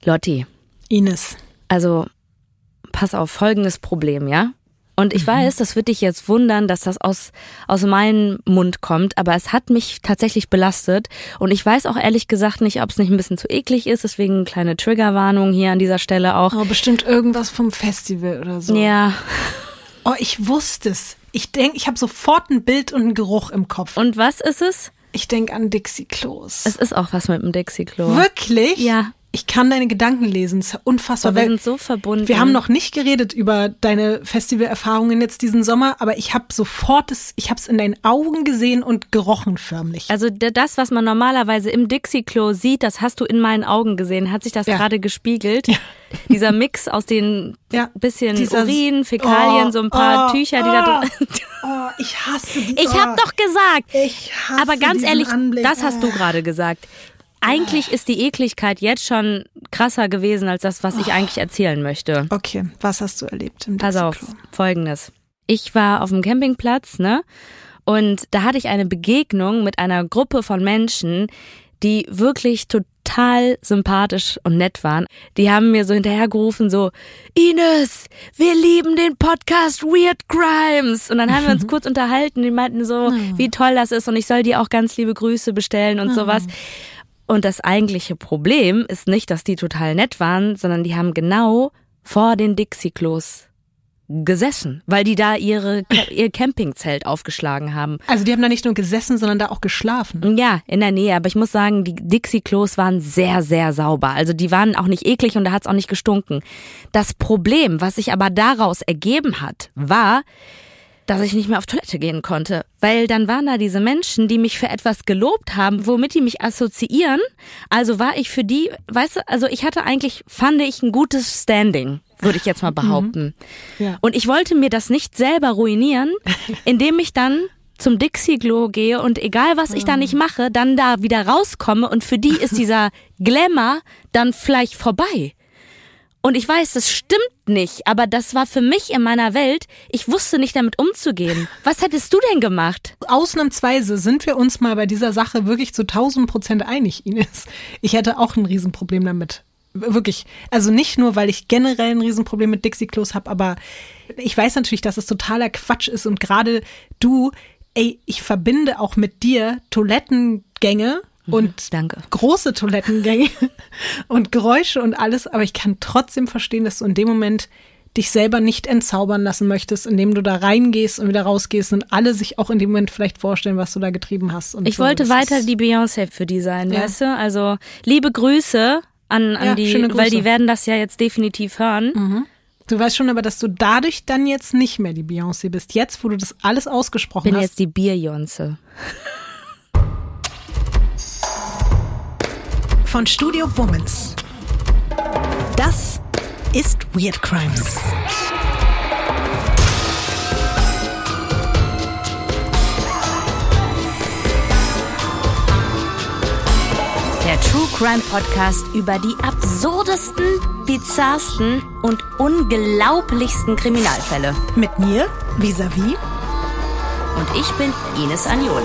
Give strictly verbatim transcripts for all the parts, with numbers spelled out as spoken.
Lotti. Ines. Also, pass auf, folgendes Problem, ja? Und ich mhm. weiß, das wird dich jetzt wundern, dass das aus, aus meinem Mund kommt, aber es hat mich tatsächlich belastet. Und ich weiß auch ehrlich gesagt nicht, ob es nicht ein bisschen zu eklig ist, deswegen eine kleine Triggerwarnung hier an dieser Stelle auch. Oh, bestimmt irgendwas vom Festival oder so. Ja. Oh, ich wusste es. Ich denke, ich habe sofort ein Bild und einen Geruch im Kopf. Und was ist es? Ich denke an Dixie-Klos. Es ist auch was mit dem Dixie-Klo. Wirklich? Ja. Ich kann deine Gedanken lesen, das ist unfassbar. Aber wir sind so verbunden. Wir haben noch nicht geredet über deine Festivalerfahrungen jetzt diesen Sommer, aber ich habe sofort, das, ich habe es in deinen Augen gesehen und gerochen förmlich. Also das, was man normalerweise im Dixie-Klo sieht, das hast du in meinen Augen gesehen. Hat sich das ja. gerade gespiegelt? Ja. Dieser Mix aus den ja. bisschen Dieser, Urin, Fäkalien, oh, so ein paar oh, Tücher, die oh, da drin sind. Oh, ich hasse die. Ich habe doch gesagt. Ich hasse Aber ganz ehrlich, Anblick. Das hast du gerade gesagt. Eigentlich ist die Ekligkeit jetzt schon krasser gewesen als das, was ich eigentlich erzählen möchte. Okay, was hast du erlebt im Pass auf, Folgendes. Ich war auf dem Campingplatz, ne? Und da hatte ich eine Begegnung mit einer Gruppe von Menschen, die wirklich total sympathisch und nett waren. Die haben mir so hinterhergerufen, so, Ines, wir lieben den Podcast Weird Crimes. Und dann haben wir uns kurz unterhalten. Die meinten so, oh. wie toll das ist und ich soll dir auch ganz liebe Grüße bestellen und oh. sowas. Und das eigentliche Problem ist nicht, dass die total nett waren, sondern die haben genau vor den Dixie-Klos gesessen, weil die da ihre ihr Campingzelt aufgeschlagen haben. Also die haben da nicht nur gesessen, sondern da auch geschlafen? Ja, in der Nähe. Aber ich muss sagen, die Dixie-Klos waren sehr, sehr sauber. Also die waren auch nicht eklig und da hat es auch nicht gestunken. Das Problem, was sich aber daraus ergeben hat, war, dass ich nicht mehr auf Toilette gehen konnte. Weil dann waren da diese Menschen, die mich für etwas gelobt haben, womit die mich assoziieren. Also war ich für die, weißt du, also ich hatte eigentlich, fand ich ein gutes Standing, würde ich jetzt mal behaupten. Mhm. Ja. Und ich wollte mir das nicht selber ruinieren, indem ich dann zum Dixie-Klo gehe und egal was ich da nicht mache, dann da wieder rauskomme und für die ist dieser Glamour dann vielleicht vorbei. Und ich weiß, das stimmt nicht, aber das war für mich in meiner Welt, ich wusste nicht damit umzugehen. Was hättest du denn gemacht? Ausnahmsweise sind wir uns mal bei dieser Sache wirklich zu tausend Prozent einig, Ines. Ich hätte auch ein Riesenproblem damit. Wirklich. Also nicht nur, weil ich generell ein Riesenproblem mit Dixie-Klos habe, aber ich weiß natürlich, dass es totaler Quatsch ist und gerade du, ey, ich verbinde auch mit dir Toilettengänge und Danke. große Toilettengänge und Geräusche und alles, aber ich kann trotzdem verstehen, dass du in dem Moment dich selber nicht entzaubern lassen möchtest, indem du da reingehst und wieder rausgehst und alle sich auch in dem Moment vielleicht vorstellen, was du da getrieben hast. Und ich so. wollte das weiter die Beyoncé für die sein, ja. weißt du? Also liebe Grüße an, an ja, die, schöne Grüße. Weil die werden das ja jetzt definitiv hören. Mhm. Du weißt schon aber, dass du dadurch dann jetzt nicht mehr die Beyoncé bist. Jetzt, wo du das alles ausgesprochen Bin hast. Bin jetzt die Bierjonze. Von Studio Womans. Das ist Weird Crimes. Der True Crime Podcast über die absurdesten, bizarrsten und unglaublichsten Kriminalfälle. Mit mir, Vis-a-vis. Und ich bin Ines Agnoli.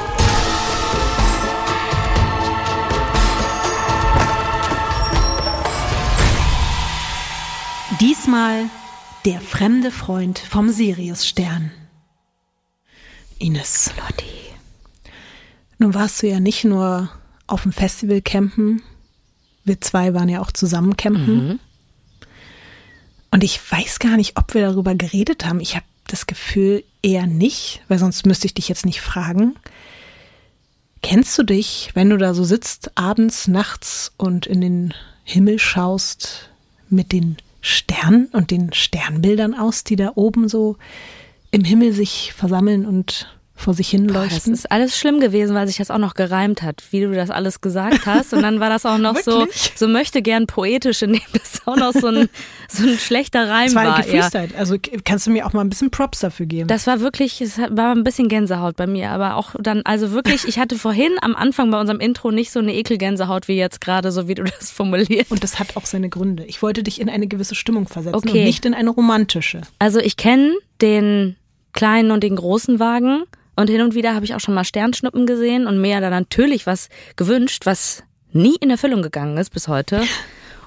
Diesmal der fremde Freund vom Siriusstern. Ines. Lotti. Nun warst du ja nicht nur auf dem Festival campen. Wir zwei waren ja auch zusammen campen. Mhm. Und ich weiß gar nicht, ob wir darüber geredet haben. Ich habe das Gefühl eher nicht, weil sonst müsste ich dich jetzt nicht fragen. Kennst du dich, wenn du da so sitzt, abends, nachts und in den Himmel schaust mit den Sternen und den Sternbildern aus, die da oben so im Himmel sich versammeln und vor sich hin leuchten? Boah, das ist alles schlimm gewesen, weil sich das auch noch gereimt hat, wie du das alles gesagt hast. Und dann war das auch noch so, so möchte gern poetisch, indem das auch noch so ein, so ein schlechter Reim war. Das war gefreestylt. Also kannst du mir auch mal ein bisschen Props dafür geben? Das war wirklich, es war ein bisschen Gänsehaut bei mir, aber auch dann, also wirklich, ich hatte vorhin am Anfang bei unserem Intro nicht so eine Ekelgänsehaut wie jetzt gerade, so wie du das formulierst. Und das hat auch seine Gründe. Ich wollte dich in eine gewisse Stimmung versetzen okay. und nicht in eine romantische. Also ich kenne den kleinen und den großen Wagen. Und hin und wieder habe ich auch schon mal Sternschnuppen gesehen und mir da natürlich was gewünscht, was nie in Erfüllung gegangen ist bis heute.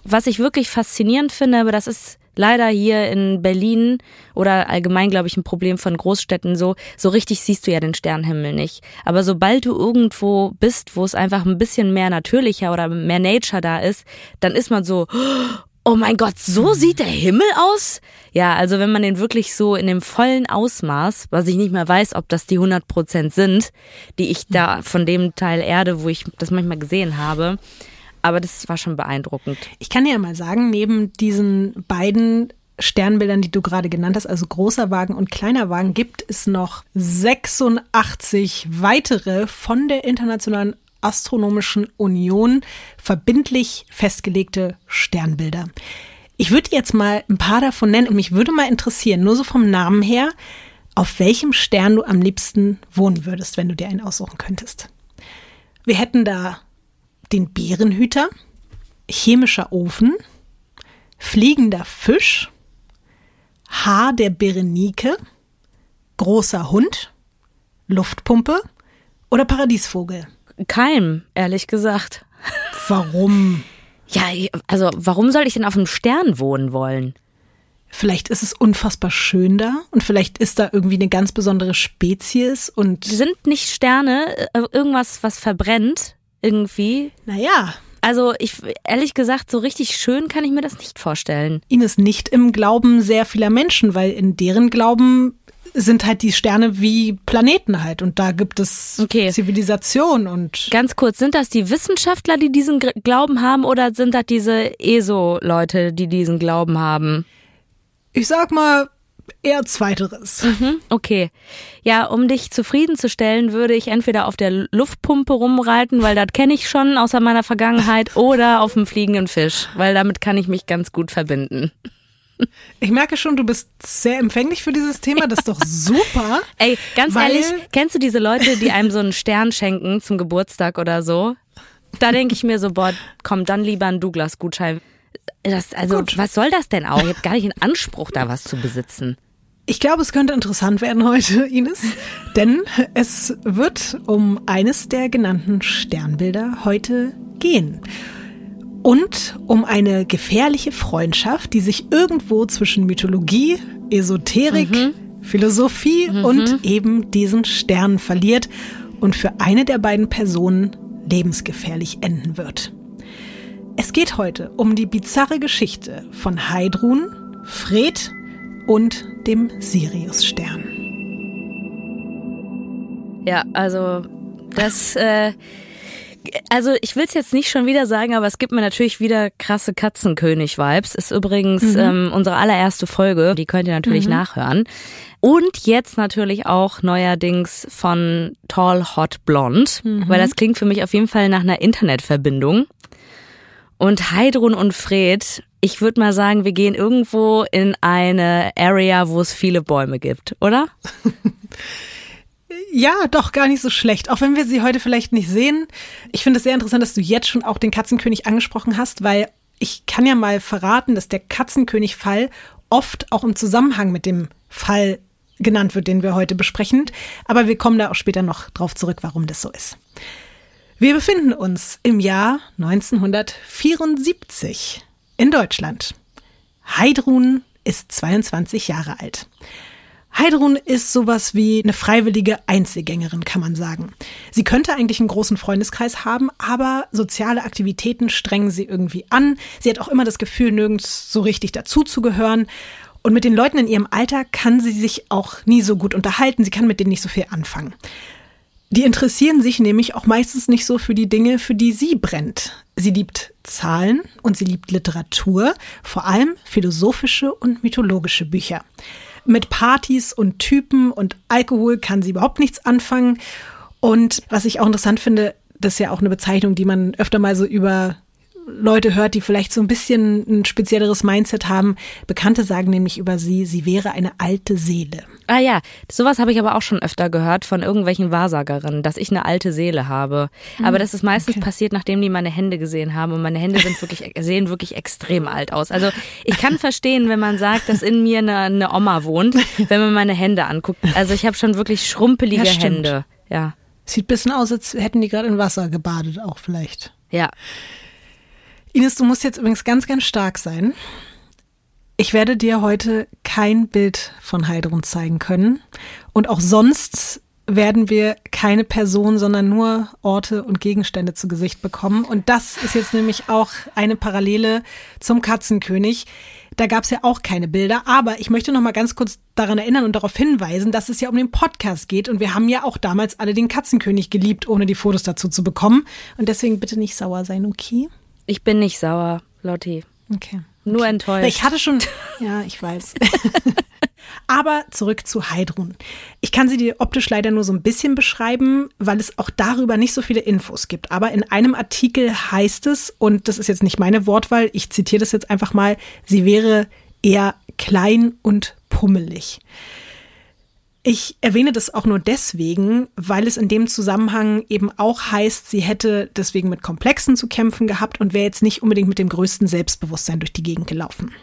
Was ich wirklich faszinierend finde, aber das ist leider hier in Berlin oder allgemein, glaube ich, ein Problem von Großstädten so, so richtig siehst du ja den Sternenhimmel nicht. Aber sobald du irgendwo bist, wo es einfach ein bisschen mehr natürlicher oder mehr Nature da ist, dann ist man so, oh mein Gott, so sieht der Himmel aus? Ja, also wenn man den wirklich so in dem vollen Ausmaß, was ich nicht mehr weiß, ob das die hundert Prozent sind, die ich da von dem Teil Erde, wo ich das manchmal gesehen habe, aber das war schon beeindruckend. Ich kann dir ja mal sagen, neben diesen beiden Sternbildern, die du gerade genannt hast, also großer Wagen und kleiner Wagen, gibt es noch sechsundachtzig weitere von der Internationalen Astronomischen Union verbindlich festgelegte Sternbilder. Ich würde jetzt mal ein paar davon nennen und mich würde mal interessieren, nur so vom Namen her, auf welchem Stern du am liebsten wohnen würdest, wenn du dir einen aussuchen könntest. Wir hätten da den Bärenhüter, chemischer Ofen, fliegender Fisch, Haar der Berenike, großer Hund, Luftpumpe oder Paradiesvogel. Keim, ehrlich gesagt. Warum? Ja, also warum soll ich denn auf einem Stern wohnen wollen? Vielleicht ist es unfassbar schön da und vielleicht ist da irgendwie eine ganz besondere Spezies und... Sind nicht Sterne irgendwas, was verbrennt irgendwie? Naja. Also ich, ehrlich gesagt, so richtig schön kann ich mir das nicht vorstellen. Ines, nicht im Glauben sehr vieler Menschen, weil in deren Glauben sind halt die Sterne wie Planeten halt und da gibt es okay. Zivilisation und... Ganz kurz, sind das die Wissenschaftler, die diesen Glauben haben oder sind das diese E S O-Leute, die diesen Glauben haben? Ich sag mal eher Zweiteres. Mhm, okay. Ja, um dich zufriedenzustellen, würde ich entweder auf der Luftpumpe rumreiten, weil das kenne ich schon aus meiner Vergangenheit, oder auf dem fliegenden Fisch, weil damit kann ich mich ganz gut verbinden. Ich merke schon, du bist sehr empfänglich für dieses Thema, das ist doch super. Ey, ganz ehrlich, kennst du diese Leute, die einem so einen Stern schenken zum Geburtstag oder so? Da denke ich mir so, boah, komm, dann lieber einen Douglas-Gutschein. Das, also, Gut. Was soll das denn auch? Ich habe gar nicht den Anspruch, da was zu besitzen. Ich glaube, es könnte interessant werden heute, Ines, denn es wird um eines der genannten Sternbilder heute gehen. Und um eine gefährliche Freundschaft, die sich irgendwo zwischen Mythologie, Esoterik, mhm. Philosophie mhm. und eben diesen Sternen verliert und für eine der beiden Personen lebensgefährlich enden wird. Es geht heute um die bizarre Geschichte von Heidrun, Fred und dem Siriusstern. Ja, also das... Äh Also ich will es jetzt nicht schon wieder sagen, aber es gibt mir natürlich wieder krasse Katzenkönig-Vibes. Ist übrigens mhm. ähm, unsere allererste Folge, die könnt ihr natürlich mhm. nachhören. Und jetzt natürlich auch neuerdings von Tall Hot Blonde, mhm. weil das klingt für mich auf jeden Fall nach einer Internetverbindung. Und Heidrun und Fred, ich würde mal sagen, wir gehen irgendwo in eine Area, wo es viele Bäume gibt, oder? Ja, doch, gar nicht so schlecht. Auch wenn wir sie heute vielleicht nicht sehen. Ich finde es sehr interessant, dass du jetzt schon auch den Katzenkönig angesprochen hast, weil ich kann ja mal verraten, dass der Katzenkönig-Fall oft auch im Zusammenhang mit dem Fall genannt wird, den wir heute besprechen. Aber wir kommen da auch später noch drauf zurück, warum das so ist. Wir befinden uns im Jahr neunzehnhundertvierundsiebzig in Deutschland. Heidrun ist zweiundzwanzig Jahre alt. Heidrun ist sowas wie eine freiwillige Einzelgängerin, kann man sagen. Sie könnte eigentlich einen großen Freundeskreis haben, aber soziale Aktivitäten strengen sie irgendwie an. Sie hat auch immer das Gefühl, nirgends so richtig dazuzugehören. Und mit den Leuten in ihrem Alter kann sie sich auch nie so gut unterhalten. Sie kann mit denen nicht so viel anfangen. Die interessieren sich nämlich auch meistens nicht so für die Dinge, für die sie brennt. Sie liebt Zahlen und sie liebt Literatur, vor allem philosophische und mythologische Bücher. Mit Partys und Typen und Alkohol kann sie überhaupt nichts anfangen. Und was ich auch interessant finde, das ist ja auch eine Bezeichnung, die man öfter mal so über Leute hört, die vielleicht so ein bisschen ein spezielleres Mindset haben. Bekannte sagen nämlich über sie, sie wäre eine alte Seele. Ah ja, sowas habe ich aber auch schon öfter gehört von irgendwelchen Wahrsagerinnen, dass ich eine alte Seele habe. Aber das ist meistens okay. passiert, nachdem die meine Hände gesehen haben. Und meine Hände sind wirklich, sehen wirklich extrem alt aus. Also ich kann verstehen, wenn man sagt, dass in mir eine, eine Oma wohnt, wenn man meine Hände anguckt. Also ich habe schon wirklich schrumpelige ja, Hände. Ja. Sieht ein bisschen aus, als hätten die gerade in Wasser gebadet auch vielleicht. Ja. Ines, du musst jetzt übrigens ganz, ganz stark sein. Ich werde dir heute kein Bild von Heidrun zeigen können. Und auch sonst werden wir keine Person, sondern nur Orte und Gegenstände zu Gesicht bekommen. Und das ist jetzt nämlich auch eine Parallele zum Katzenkönig. Da gab es ja auch keine Bilder. Aber ich möchte noch mal ganz kurz daran erinnern und darauf hinweisen, dass es ja um den Podcast geht. Und wir haben ja auch damals alle den Katzenkönig geliebt, ohne die Fotos dazu zu bekommen. Und deswegen bitte nicht sauer sein, okay? Ich bin nicht sauer, Lotti. Okay. Nur enttäuscht. Ich hatte schon, ja, ich weiß. Aber zurück zu Heidrun. Ich kann sie dir optisch leider nur so ein bisschen beschreiben, weil es auch darüber nicht so viele Infos gibt. Aber in einem Artikel heißt es, und das ist jetzt nicht meine Wortwahl, ich zitiere das jetzt einfach mal, sie wäre eher klein und pummelig. Ich erwähne das auch nur deswegen, weil es in dem Zusammenhang eben auch heißt, sie hätte deswegen mit Komplexen zu kämpfen gehabt und wäre jetzt nicht unbedingt mit dem größten Selbstbewusstsein durch die Gegend gelaufen.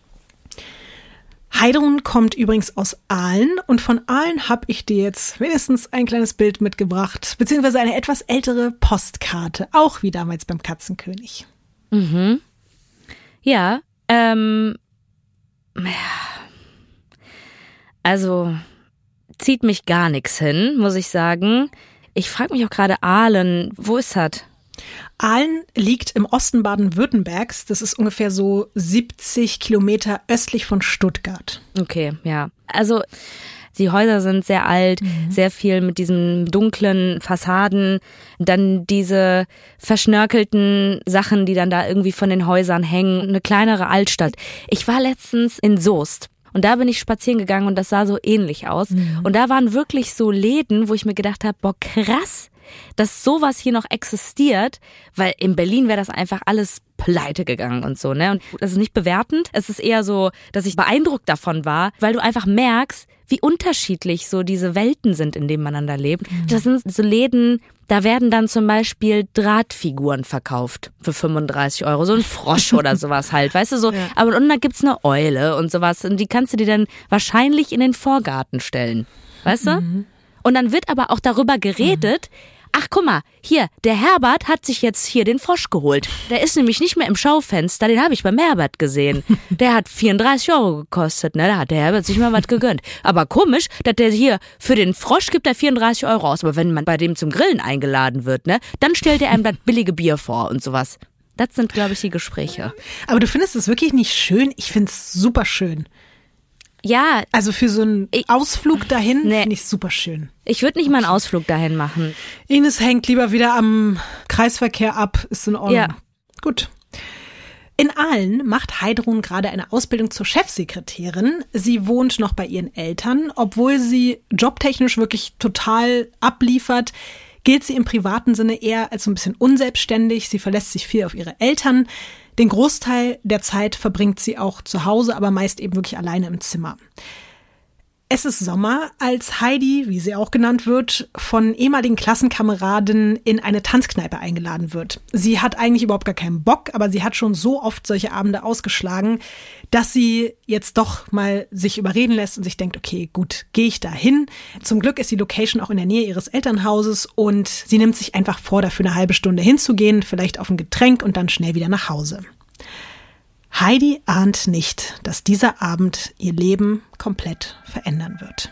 Heidrun kommt übrigens aus Aalen und von Aalen habe ich dir jetzt wenigstens ein kleines Bild mitgebracht, beziehungsweise eine etwas ältere Postkarte, auch wie damals beim Katzenkönig. Mhm. Ja, ähm, also zieht mich gar nichts hin, muss ich sagen. Ich frage mich auch gerade, Aalen, wo ist das? Aalen liegt im Osten Baden-Württembergs. Das ist ungefähr so siebzig Kilometer östlich von Stuttgart. Okay, ja. Also die Häuser sind sehr alt, mhm. sehr viel mit diesen dunklen Fassaden. Dann diese verschnörkelten Sachen, die dann da irgendwie von den Häusern hängen. Eine kleinere Altstadt. Ich war letztens in Soest. Und da bin ich spazieren gegangen und das sah so ähnlich aus. Mhm. Und da waren wirklich so Läden, wo ich mir gedacht habe, boah, krass, dass sowas hier noch existiert, weil in Berlin wäre das einfach alles pleite gegangen und so, ne? Und das ist nicht bewertend, es ist eher so, dass ich beeindruckt davon war, weil du einfach merkst, wie unterschiedlich so diese Welten sind, in denen man dann da lebt. Mhm. Das sind so Läden, da werden dann zum Beispiel Drahtfiguren verkauft für fünfunddreißig Euro, so ein Frosch oder sowas halt, weißt du so. Ja. Aber und dann gibt's eine Eule und sowas und die kannst du dir dann wahrscheinlich in den Vorgarten stellen, weißt du? Mhm. Und dann wird aber auch darüber geredet, mhm. ach guck mal, hier, der Herbert hat sich jetzt hier den Frosch geholt. Der ist nämlich nicht mehr im Schaufenster, den habe ich beim Herbert gesehen. Der hat vierunddreißig Euro gekostet, ne? Da hat der Herbert sich mal was gegönnt. Aber komisch, dass der hier, für den Frosch gibt er vierunddreißig Euro aus. Aber wenn man bei dem zum Grillen eingeladen wird, ne, dann stellt er einem das billige Bier vor und sowas. Das sind, glaube ich, die Gespräche. Aber du findest es wirklich nicht schön? Ich finde es super schön. Ja. Also für so einen ich, Ausflug dahin nee. finde ich super schön. Ich würde nicht okay. mal einen Ausflug dahin machen. Ines hängt lieber wieder am Kreisverkehr ab, ist in Ordnung. Ja. Gut. In Aalen macht Heidrun gerade eine Ausbildung zur Chefsekretärin. Sie wohnt noch bei ihren Eltern. Obwohl sie jobtechnisch wirklich total abliefert, gilt sie im privaten Sinne eher als so ein bisschen unselbstständig. Sie verlässt sich viel auf ihre Eltern. Den Großteil der Zeit verbringt sie auch zu Hause, aber meist eben wirklich alleine im Zimmer. Es ist Sommer, als Heidi, wie sie auch genannt wird, von ehemaligen Klassenkameraden in eine Tanzkneipe eingeladen wird. Sie hat eigentlich überhaupt gar keinen Bock, aber sie hat schon so oft solche Abende ausgeschlagen, dass sie jetzt doch mal sich überreden lässt und sich denkt, okay, gut, gehe ich da hin. Zum Glück ist die Location auch in der Nähe ihres Elternhauses und sie nimmt sich einfach vor, dafür eine halbe Stunde hinzugehen, vielleicht auf ein Getränk und dann schnell wieder nach Hause. Heidi ahnt nicht, dass dieser Abend ihr Leben komplett verändern wird.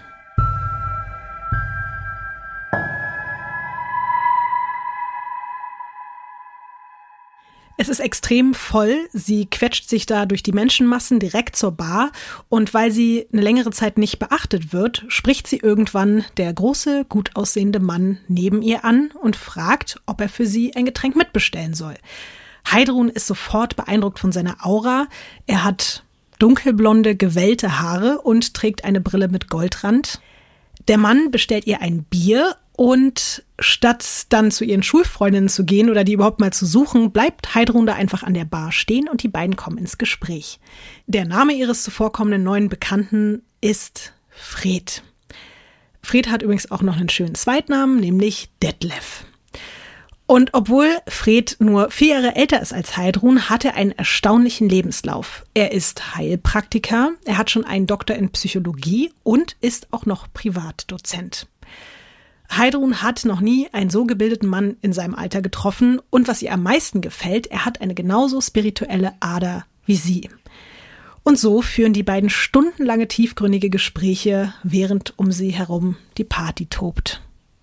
Es ist extrem voll. Sie quetscht sich da durch die Menschenmassen direkt zur Bar. Und weil sie eine längere Zeit nicht beachtet wird, spricht sie irgendwann der große, gut aussehende Mann neben ihr an und fragt, ob er für sie ein Getränk mitbestellen soll. Heidrun ist sofort beeindruckt von seiner Aura. Er hat dunkelblonde, gewellte Haare und trägt eine Brille mit Goldrand. Der Mann bestellt ihr ein Bier und statt dann zu ihren Schulfreundinnen zu gehen oder die überhaupt mal zu suchen, bleibt Heidrun da einfach an der Bar stehen und die beiden kommen ins Gespräch. Der Name ihres zuvorkommenden neuen Bekannten ist Fred. Fred hat übrigens auch noch einen schönen Zweitnamen, nämlich Detlef. Und obwohl Fred nur vier Jahre älter ist als Heidrun, hat er einen erstaunlichen Lebenslauf. Er ist Heilpraktiker, er hat schon einen Doktor in Psychologie und ist auch noch Privatdozent. Heidrun hat noch nie einen so gebildeten Mann in seinem Alter getroffen und was ihr am meisten gefällt, er hat eine genauso spirituelle Ader wie sie. Und so führen die beiden stundenlange tiefgründige Gespräche, während um sie herum die Party tobt.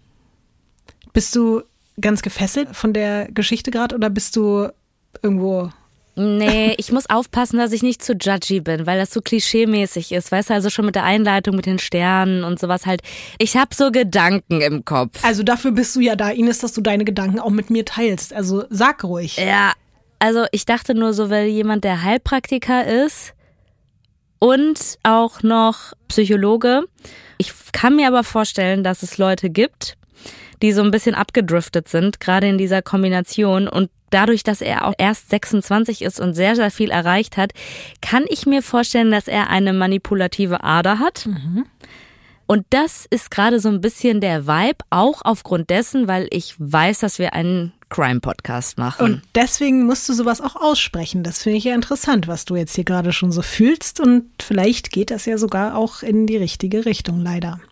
Bist du ganz gefesselt von der Geschichte gerade oder bist du irgendwo... Nee, ich muss aufpassen, dass ich nicht zu judgy bin, weil das so klischeemäßig ist. Weißt du, also schon mit der Einleitung, mit den Sternen und sowas halt. Ich habe so Gedanken im Kopf. Also dafür bist du ja da, Ines, dass du deine Gedanken auch mit mir teilst. Also sag ruhig. Ja, also ich dachte nur so, weil jemand, der Heilpraktiker ist und auch noch Psychologe. Ich kann mir aber vorstellen, dass es Leute gibt, die so ein bisschen abgedriftet sind, gerade in dieser Kombination. Und dadurch, dass er auch erst sechsundzwanzig ist und sehr, sehr viel erreicht hat, kann ich mir vorstellen, dass er eine manipulative Ader hat. Mhm. Und das ist gerade so ein bisschen der Vibe, auch aufgrund dessen, weil ich weiß, dass wir einen Crime-Podcast machen. Und deswegen musst du sowas auch aussprechen. Das finde ich ja interessant, was du jetzt hier gerade schon so fühlst. Und vielleicht geht das ja sogar auch in die richtige Richtung, leider.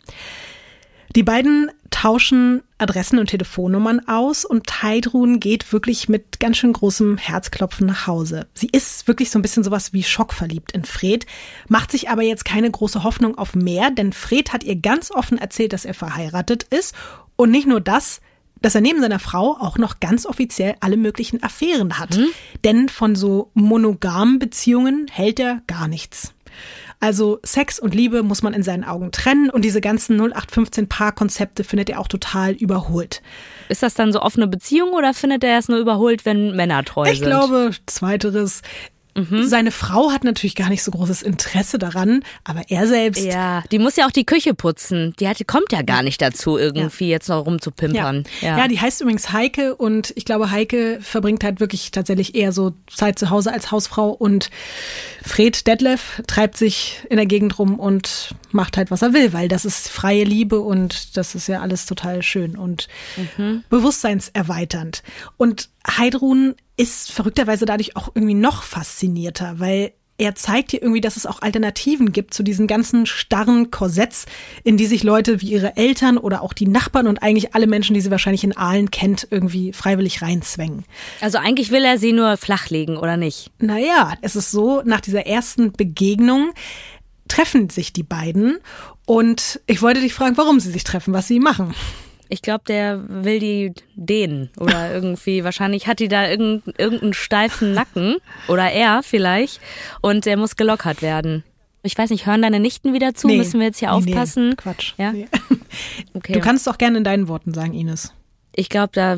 Die beiden tauschen Adressen und Telefonnummern aus und Heidrun geht wirklich mit ganz schön großem Herzklopfen nach Hause. Sie ist wirklich so ein bisschen sowas wie schockverliebt in Fred, macht sich aber jetzt keine große Hoffnung auf mehr, denn Fred hat ihr ganz offen erzählt, dass er verheiratet ist und nicht nur das, dass er neben seiner Frau auch noch ganz offiziell alle möglichen Affären hat. Mhm. Denn von so monogamen Beziehungen hält er gar nichts. Also Sex und Liebe muss man in seinen Augen trennen und diese ganzen null acht fünfzehn Paar-Konzepte findet er auch total überholt. Ist das dann so offene Beziehung oder findet er es nur überholt, wenn Männer treu sind? Ich glaube, zweiteres. Mhm. Seine Frau hat natürlich gar nicht so großes Interesse daran, aber er selbst... Ja, die muss ja auch die Küche putzen. Die hat, die kommt ja gar nicht dazu, irgendwie ja. jetzt noch rumzupimpern. Ja. Ja. ja, die heißt übrigens Heike und ich glaube, Heike verbringt halt wirklich tatsächlich eher so Zeit zu Hause als Hausfrau und Fred Detlef treibt sich in der Gegend rum und macht halt, was er will, weil das ist freie Liebe und das ist ja alles total schön und mhm. bewusstseinserweiternd. Und Heidrun ist verrückterweise dadurch auch irgendwie noch faszinierter, weil er zeigt dir irgendwie, dass es auch Alternativen gibt zu diesen ganzen starren Korsetts, in die sich Leute wie ihre Eltern oder auch die Nachbarn und eigentlich alle Menschen, die sie wahrscheinlich in Aalen kennt, irgendwie freiwillig reinzwängen. Also eigentlich will er sie nur flachlegen, oder nicht? Naja, es ist so, nach dieser ersten Begegnung treffen sich die beiden und ich wollte dich fragen, warum sie sich treffen, was sie machen. Ich glaube, der will die dehnen oder irgendwie, wahrscheinlich hat die da irgendeinen, irgendeinen steifen Nacken oder er vielleicht und der muss gelockert werden. Ich weiß nicht, hören deine Nichten wieder zu? Nee, müssen wir jetzt hier nee, aufpassen? Nee, Quatsch. Ja? Nee. Okay. Du kannst es auch gerne in deinen Worten sagen, Ines. Ich glaube, da,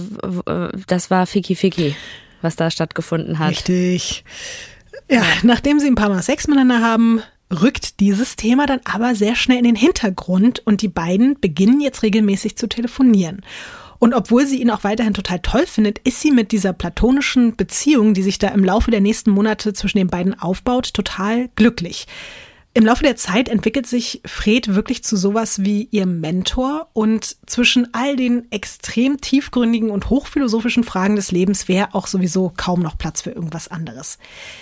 das war Ficky Ficky, was da stattgefunden hat. Richtig. Ja, nachdem sie ein paar Mal Sex miteinander haben, rückt dieses Thema dann aber sehr schnell in den Hintergrund und die beiden beginnen jetzt regelmäßig zu telefonieren. Und obwohl sie ihn auch weiterhin total toll findet, ist sie mit dieser platonischen Beziehung, die sich da im Laufe der nächsten Monate zwischen den beiden aufbaut, total glücklich. Im Laufe der Zeit entwickelt sich Fred wirklich zu sowas wie ihr Mentor und zwischen all den extrem tiefgründigen und hochphilosophischen Fragen des Lebens wäre auch sowieso kaum noch Platz für irgendwas anderes.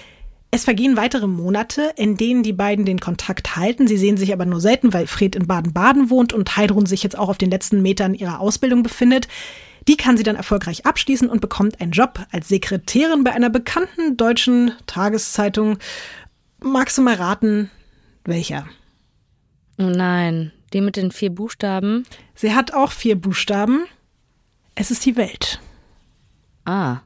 Es vergehen weitere Monate, in denen die beiden den Kontakt halten. Sie sehen sich aber nur selten, weil Fred in Baden-Baden wohnt und Heidrun sich jetzt auch auf den letzten Metern ihrer Ausbildung befindet. Die kann sie dann erfolgreich abschließen und bekommt einen Job als Sekretärin bei einer bekannten deutschen Tageszeitung. Magst du mal raten, welcher? Oh nein, die mit den vier Buchstaben? Sie hat auch vier Buchstaben. Es ist die Welt. Ah.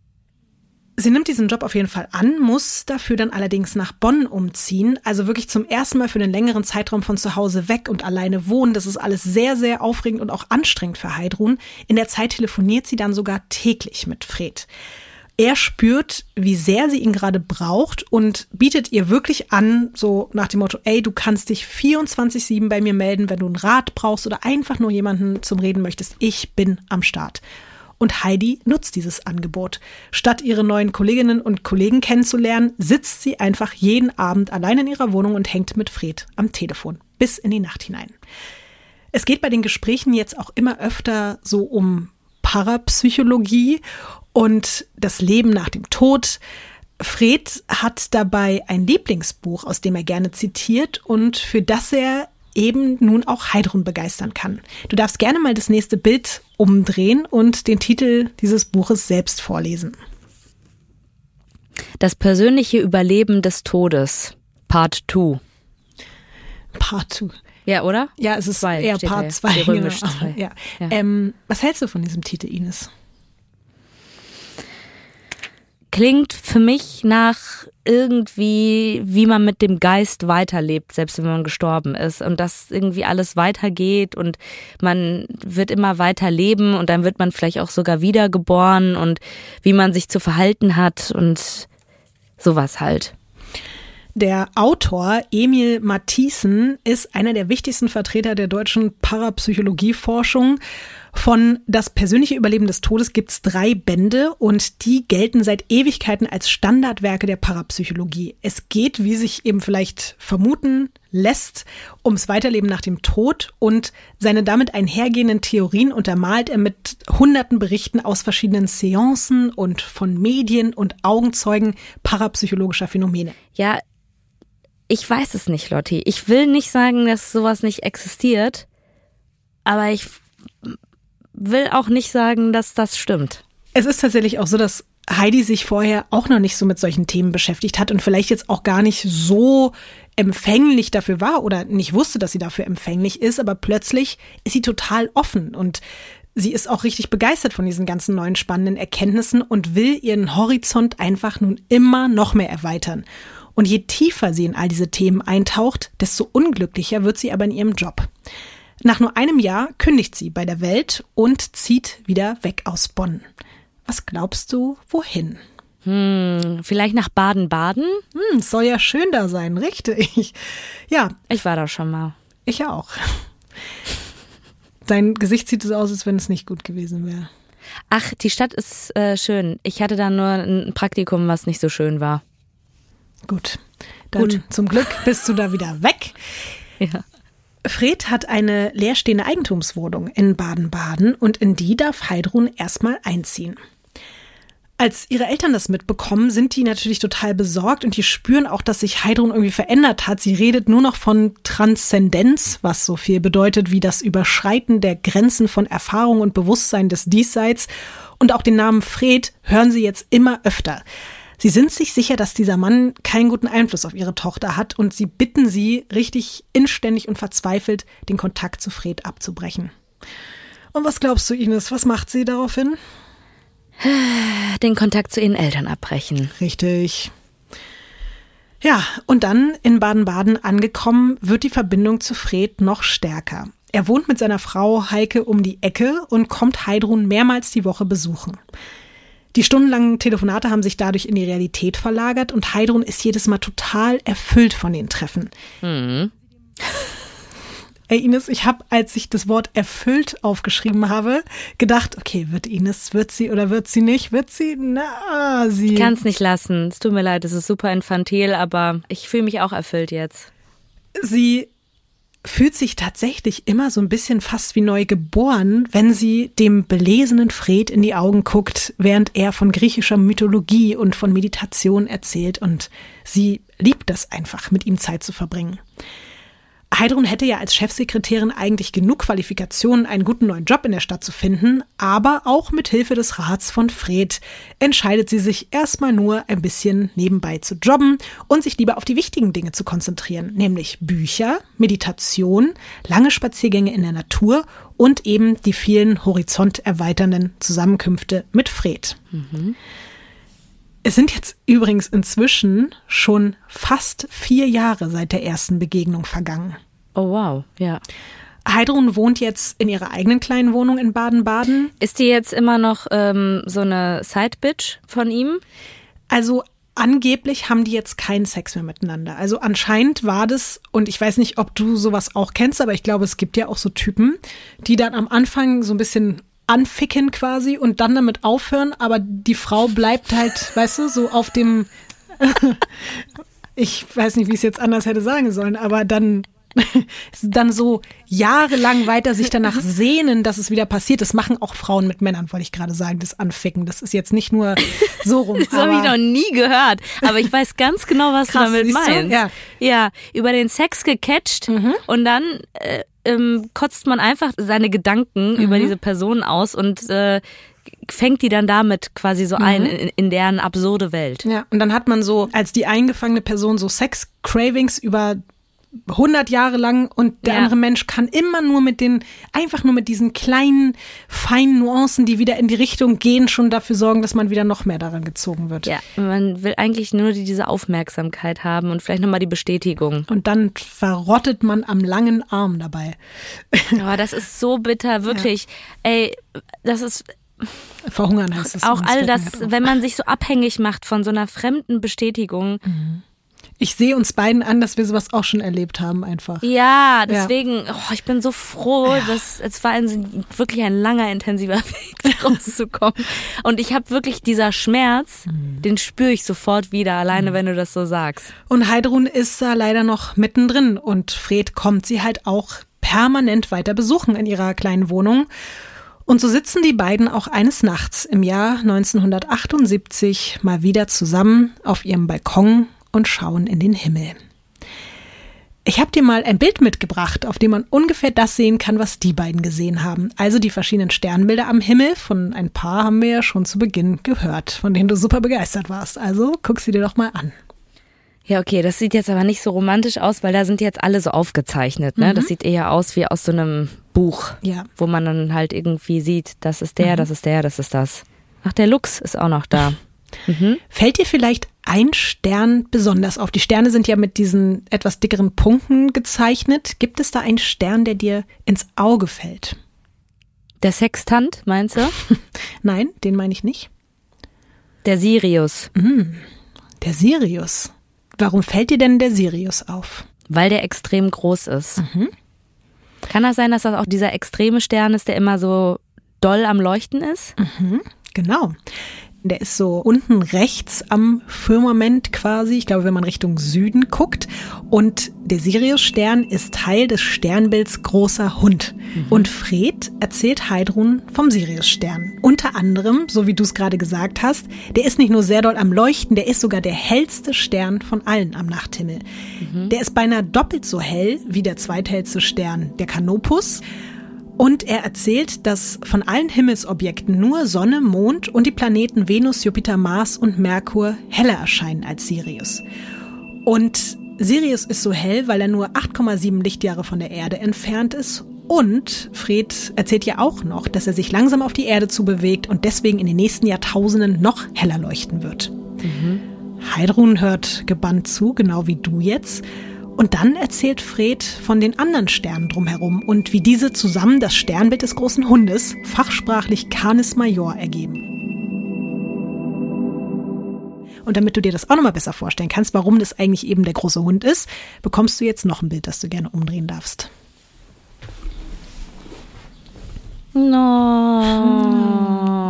Sie nimmt diesen Job auf jeden Fall an, muss dafür dann allerdings nach Bonn umziehen, also wirklich zum ersten Mal für einen längeren Zeitraum von zu Hause weg und alleine wohnen. Das ist alles sehr, sehr aufregend und auch anstrengend für Heidrun. In der Zeit telefoniert sie dann sogar täglich mit Fred. Er spürt, wie sehr sie ihn gerade braucht und bietet ihr wirklich an, so nach dem Motto, ey, du kannst dich vierundzwanzig sieben bei mir melden, wenn du einen Rat brauchst oder einfach nur jemanden zum Reden möchtest. Ich bin am Start. Und Heidi nutzt dieses Angebot. Statt ihre neuen Kolleginnen und Kollegen kennenzulernen, sitzt sie einfach jeden Abend allein in ihrer Wohnung und hängt mit Fred am Telefon. Bis in die Nacht hinein. Es geht bei den Gesprächen jetzt auch immer öfter so um Parapsychologie und das Leben nach dem Tod. Fred hat dabei ein Lieblingsbuch, aus dem er gerne zitiert und für das er eben nun auch Heidrun begeistern kann. Du darfst gerne mal das nächste Bild umdrehen und den Titel dieses Buches selbst vorlesen. Das persönliche Überleben des Todes, Part zwei. Part zwei. Ja, oder? Ja, es ist zwei, eher Part zwei. Genau. zwei. Ja. Ja. Ähm, was hältst du von diesem Titel, Ines? Klingt für mich nach irgendwie, wie man mit dem Geist weiterlebt, selbst wenn man gestorben ist. Und dass irgendwie alles weitergeht und man wird immer weiter leben und dann wird man vielleicht auch sogar wiedergeboren und wie man sich zu verhalten hat und sowas halt. Der Autor Emil Matthiesen ist einer der wichtigsten Vertreter der deutschen Parapsychologieforschung. Von Das persönliche Überleben des Todes gibt es drei Bände und die gelten seit Ewigkeiten als Standardwerke der Parapsychologie. Es geht, wie sich eben vielleicht vermuten lässt, ums Weiterleben nach dem Tod und seine damit einhergehenden Theorien untermalt er mit hunderten Berichten aus verschiedenen Seancen und von Medien und Augenzeugen parapsychologischer Phänomene. Ja, ich weiß es nicht, Lotti. Ich will nicht sagen, dass sowas nicht existiert, aber ich will auch nicht sagen, dass das stimmt. Es ist tatsächlich auch so, dass Heidi sich vorher auch noch nicht so mit solchen Themen beschäftigt hat und vielleicht jetzt auch gar nicht so empfänglich dafür war oder nicht wusste, dass sie dafür empfänglich ist, aber plötzlich ist sie total offen und sie ist auch richtig begeistert von diesen ganzen neuen spannenden Erkenntnissen und will ihren Horizont einfach nun immer noch mehr erweitern. Und je tiefer sie in all diese Themen eintaucht, desto unglücklicher wird sie aber in ihrem Job. Nach nur einem Jahr kündigt sie bei der Welt und zieht wieder weg aus Bonn. Was glaubst du, wohin? Hm, vielleicht nach Baden-Baden? Hm, soll ja schön da sein, richtig. Ja. Ich war da schon mal. Ich auch. Dein Gesicht sieht so aus, als wenn es nicht gut gewesen wäre. Ach, die Stadt ist äh, schön. Ich hatte da nur ein Praktikum, was nicht so schön war. Gut, dann Gut. Zum Glück bist du da wieder weg. Ja. Fred hat eine leerstehende Eigentumswohnung in Baden-Baden und in die darf Heidrun erstmal einziehen. Als ihre Eltern das mitbekommen, sind die natürlich total besorgt und die spüren auch, dass sich Heidrun irgendwie verändert hat. Sie redet nur noch von Transzendenz, was so viel bedeutet wie das Überschreiten der Grenzen von Erfahrung und Bewusstsein des Diesseits. Und auch den Namen Fred hören sie jetzt immer öfter. Sie sind sich sicher, dass dieser Mann keinen guten Einfluss auf ihre Tochter hat und sie bitten sie richtig inständig und verzweifelt, den Kontakt zu Fred abzubrechen. Und was glaubst du, Ines, was macht sie daraufhin? Den Kontakt zu ihren Eltern abbrechen. Richtig. Ja, und dann in Baden-Baden angekommen, wird die Verbindung zu Fred noch stärker. Er wohnt mit seiner Frau Heike um die Ecke und kommt Heidrun mehrmals die Woche besuchen. Die stundenlangen Telefonate haben sich dadurch in die Realität verlagert und Heidrun ist jedes Mal total erfüllt von den Treffen. Mhm. Ey Ines, ich habe, als ich das Wort erfüllt aufgeschrieben habe, gedacht, okay, wird Ines, wird sie oder wird sie nicht? Wird sie? Na, sie. Ich kann es nicht lassen. Es tut mir leid, es ist super infantil, aber ich fühle mich auch erfüllt jetzt. Sie fühlt sich tatsächlich immer so ein bisschen fast wie neu geboren, wenn sie dem belesenen Fred in die Augen guckt, während er von griechischer Mythologie und von Meditation erzählt und sie liebt das einfach, mit ihm Zeit zu verbringen. Heidrun hätte ja als Chefsekretärin eigentlich genug Qualifikationen, einen guten neuen Job in der Stadt zu finden, aber auch mit Hilfe des Rats von Fred entscheidet sie sich erstmal nur ein bisschen nebenbei zu jobben und sich lieber auf die wichtigen Dinge zu konzentrieren, nämlich Bücher, Meditation, lange Spaziergänge in der Natur und eben die vielen horizonterweiternden Zusammenkünfte mit Fred. Mhm. Es sind jetzt übrigens inzwischen schon fast vier Jahre seit der ersten Begegnung vergangen. Oh wow, ja. Heidrun wohnt jetzt in ihrer eigenen kleinen Wohnung in Baden-Baden. Ist die jetzt immer noch ähm, so eine Side-Bitch von ihm? Also angeblich haben die jetzt keinen Sex mehr miteinander. Also anscheinend war das, und ich weiß nicht, ob du sowas auch kennst, aber ich glaube, es gibt ja auch so Typen, die dann am Anfang so ein bisschen anficken quasi und dann damit aufhören, aber die Frau bleibt halt, weißt du, so auf dem, ich weiß nicht, wie ich es jetzt anders hätte sagen sollen, aber dann dann so jahrelang weiter sich danach sehnen, dass es wieder passiert. Das machen auch Frauen mit Männern, wollte ich gerade sagen, das Anficken. Das ist jetzt nicht nur so rum. Das habe ich noch nie gehört, aber ich weiß ganz genau, was Krass, du damit meinst. Du? Ja. ja, über den Sex gecatcht mhm. und dann äh, ähm, kotzt man einfach seine Gedanken mhm. über diese Person aus und äh, fängt die dann damit quasi so ein mhm. in, in deren absurde Welt. Ja, und dann hat man so als die eingefangene Person so Sex-Cravings über hundert Jahre lang und der ja. andere Mensch kann immer nur mit den, einfach nur mit diesen kleinen, feinen Nuancen, die wieder in die Richtung gehen, schon dafür sorgen, dass man wieder noch mehr daran gezogen wird. Ja, man will eigentlich nur diese Aufmerksamkeit haben und vielleicht nochmal die Bestätigung. Und dann verrottet man am langen Arm dabei. Aber das ist so bitter, wirklich. Ja. Ey, das ist... Verhungern heißt es. Auch all das, wenn man sich so abhängig macht von so einer fremden Bestätigung. Mhm. Ich sehe uns beiden an, dass wir sowas auch schon erlebt haben einfach. Ja, deswegen, ja. Oh, ich bin so froh, ja. dass es war ein, wirklich ein langer, intensiver Weg, rauszukommen. Und ich habe wirklich dieser Schmerz, mhm. den spüre ich sofort wieder, alleine mhm. wenn du das so sagst. Und Heidrun ist da leider noch mittendrin und Fred kommt sie halt auch permanent weiter besuchen in ihrer kleinen Wohnung. Und so sitzen die beiden auch eines Nachts im Jahr neunzehnhundertachtundsiebzig mal wieder zusammen auf ihrem Balkon und schauen in den Himmel. Ich habe dir mal ein Bild mitgebracht, auf dem man ungefähr das sehen kann, was die beiden gesehen haben. Also die verschiedenen Sternbilder am Himmel. Von ein paar haben wir ja schon zu Beginn gehört, von denen du super begeistert warst. Also guck sie dir doch mal an. Ja, okay, das sieht jetzt aber nicht so romantisch aus, weil da sind jetzt alle so aufgezeichnet, ne? Mhm. Das sieht eher aus wie aus so einem Buch, ja. wo man dann halt irgendwie sieht, das ist der, mhm. das ist der, das ist das. Ach, der Luchs ist auch noch da. Mhm. Fällt dir vielleicht ein Stern besonders auf? Die Sterne sind ja mit diesen etwas dickeren Punkten gezeichnet. Gibt es da einen Stern, der dir ins Auge fällt? Der Sextant, meinst du? Nein, den meine ich nicht. Der Sirius. Mhm. Der Sirius. Warum fällt dir denn der Sirius auf? Weil der extrem groß ist. Mhm. Kann das sein, dass das auch dieser extreme Stern ist, der immer so doll am Leuchten ist? Mhm, genau. Der ist so unten rechts am Firmament quasi, ich glaube, wenn man Richtung Süden guckt. Und der Sirius-Stern ist Teil des Sternbilds Großer Hund. Mhm. Und Fred erzählt Heidrun vom Sirius-Stern. Unter anderem, so wie du es gerade gesagt hast, der ist nicht nur sehr doll am Leuchten, der ist sogar der hellste Stern von allen am Nachthimmel. Mhm. Der ist beinahe doppelt so hell wie der zweithellste Stern, der Canopus. Und er erzählt, dass von allen Himmelsobjekten nur Sonne, Mond und die Planeten Venus, Jupiter, Mars und Merkur heller erscheinen als Sirius. Und Sirius ist so hell, weil er nur acht Komma sieben Lichtjahre von der Erde entfernt ist. Und Fred erzählt ja auch noch, dass er sich langsam auf die Erde zubewegt und deswegen in den nächsten Jahrtausenden noch heller leuchten wird. Mhm. Heidrun hört gebannt zu, genau wie du jetzt. Und dann erzählt Fred von den anderen Sternen drumherum und wie diese zusammen das Sternbild des großen Hundes, fachsprachlich Canis Major, ergeben. Und damit du dir das auch nochmal besser vorstellen kannst, warum das eigentlich eben der große Hund ist, bekommst du jetzt noch ein Bild, das du gerne umdrehen darfst. No.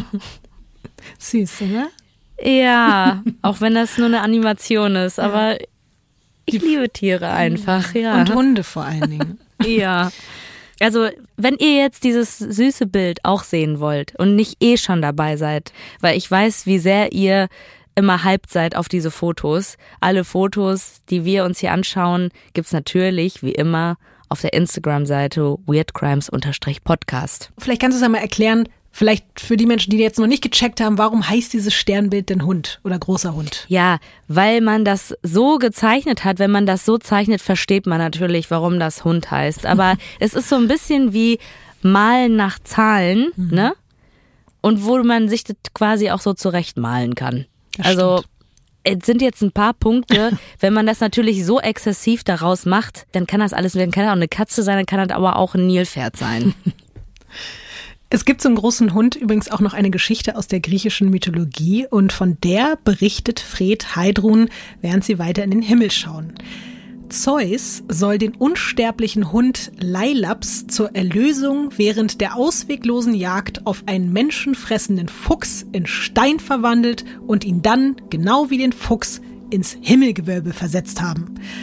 Süß, oder? Ja, auch wenn das nur eine Animation ist, aber... Ich Die liebe Tiere einfach, ja. Und Hunde vor allen Dingen. Ja. Also, wenn ihr jetzt dieses süße Bild auch sehen wollt und nicht eh schon dabei seid, weil ich weiß, wie sehr ihr immer hyped seid auf diese Fotos. Alle Fotos, die wir uns hier anschauen, gibt's natürlich, wie immer, auf der Instagram-Seite weirdcrimes-podcast. Vielleicht kannst du es einmal erklären, vielleicht für die Menschen, die jetzt noch nicht gecheckt haben, warum heißt dieses Sternbild denn Hund oder großer Hund? Ja, weil man das so gezeichnet hat. Wenn man das so zeichnet, versteht man natürlich, warum das Hund heißt. Aber es ist so ein bisschen wie Malen nach Zahlen, mhm. ne? Und wo man sich das quasi auch so zurechtmalen kann. Das also stimmt. Es sind jetzt ein paar Punkte, wenn man das natürlich so exzessiv daraus macht, dann kann das alles, dann kann das auch eine Katze sein, dann kann das aber auch ein Nilpferd sein. Es gibt zum großen Hund übrigens auch noch eine Geschichte aus der griechischen Mythologie und von der berichtet Fred Heidrun, während sie weiter in den Himmel schauen. Zeus soll den unsterblichen Hund Leilaps zur Erlösung während der ausweglosen Jagd auf einen menschenfressenden Fuchs in Stein verwandelt und ihn dann, genau wie den Fuchs, ins Himmelgewölbe versetzt haben.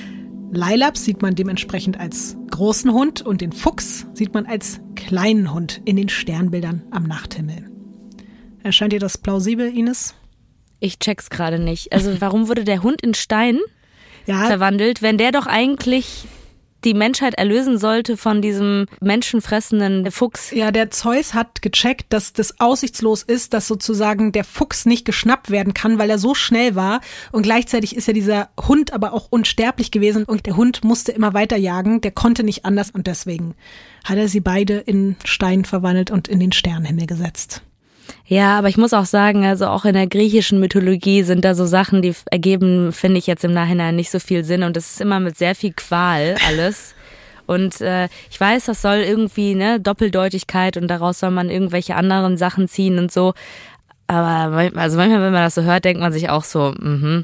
Leilaps sieht man dementsprechend als großen Hund und den Fuchs sieht man als kleinen Hund in den Sternbildern am Nachthimmel. Erscheint dir das plausibel, Ines? Ich check's gerade nicht. Also warum wurde der Hund in Stein ja. verwandelt, wenn der doch eigentlich die Menschheit erlösen sollte von diesem menschenfressenden Fuchs? Ja, der Zeus hat gecheckt, dass das aussichtslos ist, dass sozusagen der Fuchs nicht geschnappt werden kann, weil er so schnell war. Und gleichzeitig ist ja dieser Hund aber auch unsterblich gewesen. Und der Hund musste immer weiter jagen, der konnte nicht anders. Und deswegen hat er sie beide in Stein verwandelt und in den Sternenhimmel gesetzt. Ja, aber ich muss auch sagen, also auch in der griechischen Mythologie sind da so Sachen, die ergeben, finde ich jetzt im Nachhinein nicht so viel Sinn und das ist immer mit sehr viel Qual alles. Und äh, ich weiß, das soll irgendwie, ne, Doppeldeutigkeit und daraus soll man irgendwelche anderen Sachen ziehen und so. Aber also manchmal, wenn man das so hört, denkt man sich auch so, mhm,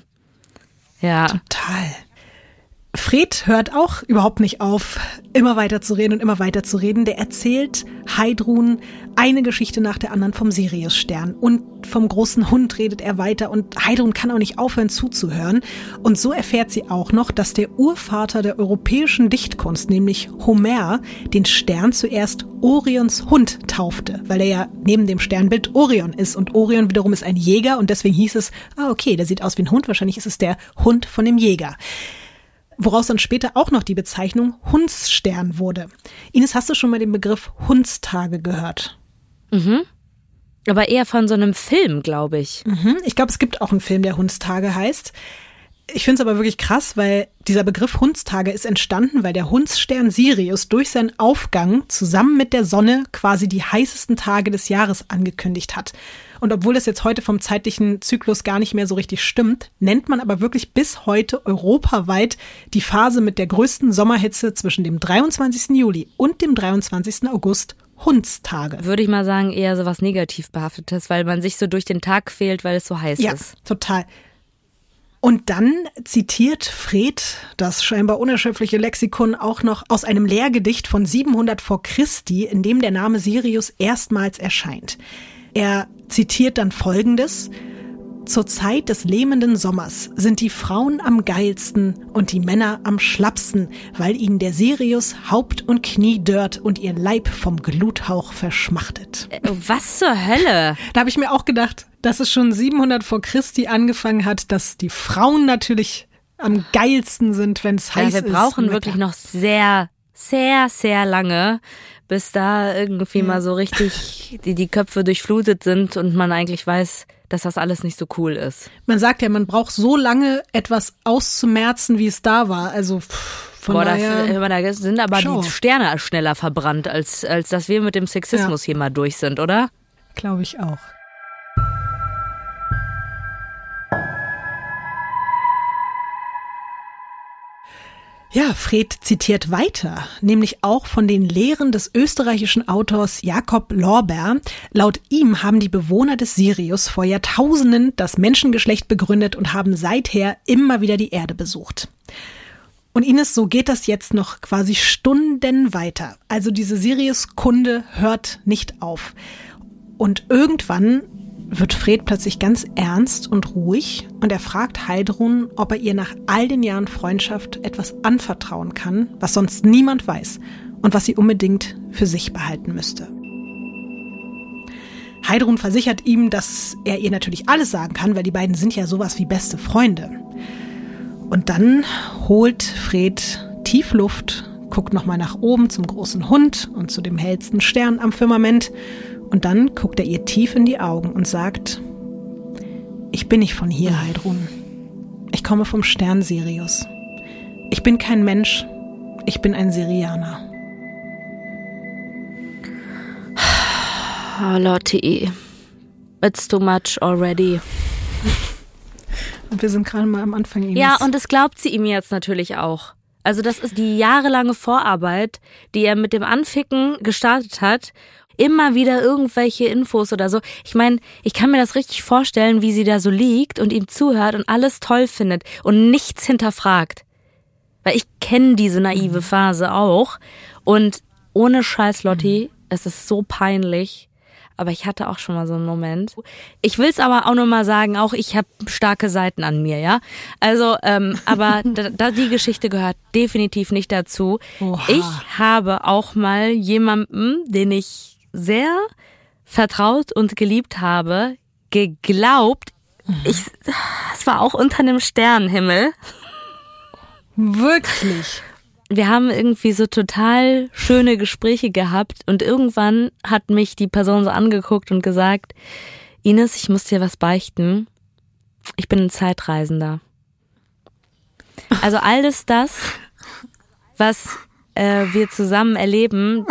ja. Total. Fred hört auch überhaupt nicht auf, immer weiter zu reden und immer weiter zu reden. Der erzählt Heidrun eine Geschichte nach der anderen vom Siriusstern. Und vom großen Hund redet er weiter und Heidrun kann auch nicht aufhören zuzuhören. Und so erfährt sie auch noch, dass der Urvater der europäischen Dichtkunst, nämlich Homer, den Stern zuerst Orions Hund taufte, weil er ja neben dem Sternbild Orion ist. Und Orion wiederum ist ein Jäger und deswegen hieß es, ah okay, der sieht aus wie ein Hund, wahrscheinlich ist es der Hund von dem Jäger. Woraus dann später auch noch die Bezeichnung Hundsstern wurde. Ines, hast du schon mal den Begriff Hundstage gehört? Mhm. Aber eher von so einem Film, glaube ich. Mhm. Ich glaube, es gibt auch einen Film, der Hundstage heißt. Ich finde es aber wirklich krass, weil dieser Begriff Hundstage ist entstanden, weil der Hundsstern Sirius durch seinen Aufgang zusammen mit der Sonne quasi die heißesten Tage des Jahres angekündigt hat. Und obwohl das jetzt heute vom zeitlichen Zyklus gar nicht mehr so richtig stimmt, nennt man aber wirklich bis heute europaweit die Phase mit der größten Sommerhitze zwischen dem dreiundzwanzigsten Juli und dem dreiundzwanzigsten August Hundstage. Würde ich mal sagen, eher so was negativ behaftetes, weil man sich so durch den Tag quält, weil es so heiß ja, ist. Ja, total. Und dann zitiert Fred das scheinbar unerschöpfliche Lexikon auch noch aus einem Lehrgedicht von siebenhundert vor Christi, in dem der Name Sirius erstmals erscheint. Er zitiert dann Folgendes: Zur Zeit des lähmenden Sommers sind die Frauen am geilsten und die Männer am schlappsten, weil ihnen der Sirius Haupt und Knie dörrt und ihr Leib vom Gluthauch verschmachtet. Was zur Hölle? Da habe ich mir auch gedacht, dass es schon siebenhundert vor Christi angefangen hat, dass die Frauen natürlich am geilsten sind, wenn es heiß ist. Ja, wir brauchen wirklich noch sehr, sehr, sehr lange, bis da irgendwie ja. mal so richtig die, die Köpfe durchflutet sind und man eigentlich weiß, dass das alles nicht so cool ist. Man sagt ja, man braucht so lange, etwas auszumerzen, wie es da war. Also pff, von Boah, daher, das, da sind aber schau. die Sterne schneller verbrannt, als, als dass wir mit dem Sexismus ja. hier mal durch sind, oder? Glaube ich auch. Ja, Fred zitiert weiter, nämlich auch von den Lehren des österreichischen Autors Jakob Lorber. Laut ihm haben die Bewohner des Sirius vor Jahrtausenden das Menschengeschlecht begründet und haben seither immer wieder die Erde besucht. Und Ines, so geht das jetzt noch quasi Stunden weiter. Also diese Sirius-Kunde hört nicht auf. Und irgendwann wird Fred plötzlich ganz ernst und ruhig und er fragt Heidrun, ob er ihr nach all den Jahren Freundschaft etwas anvertrauen kann, was sonst niemand weiß und was sie unbedingt für sich behalten müsste. Heidrun versichert ihm, dass er ihr natürlich alles sagen kann, weil die beiden sind ja sowas wie beste Freunde. Und dann holt Fred tief Luft, guckt nochmal nach oben zum großen Hund und zu dem hellsten Stern am Firmament. Und dann guckt er ihr tief in die Augen und sagt: Ich bin nicht von hier, Heidrun. Ich komme vom Stern Sirius. Ich bin kein Mensch, ich bin ein Sirianer. Oh, Lotti, it's too much already. Und wir sind gerade mal am Anfang. Ines. Ja, und das glaubt sie ihm jetzt natürlich auch. Also das ist die jahrelange Vorarbeit, die er mit dem Anficken gestartet hat. Immer wieder irgendwelche Infos oder so. Ich meine, ich kann mir das richtig vorstellen, wie sie da so liegt und ihm zuhört und alles toll findet und nichts hinterfragt. Weil ich kenne diese naive Phase auch. Und ohne Scheiß, Lotti, es ist so peinlich. aber ich hatte auch schon mal so einen Moment. Ich will es aber auch nur mal sagen, auch ich habe starke Seiten an mir, ja. Also, ähm, aber da, da die Geschichte gehört definitiv nicht dazu. Oha. Ich habe auch mal jemandem, den ich sehr vertraut und geliebt habe, geglaubt, mhm. ich, es war auch unter einem Sternenhimmel. Wirklich? Wir haben irgendwie so total schöne Gespräche gehabt und irgendwann hat mich die Person so angeguckt und gesagt, Ines, ich muss dir was beichten. Ich bin ein Zeitreisender. Also alles das, was äh, wir zusammen erleben,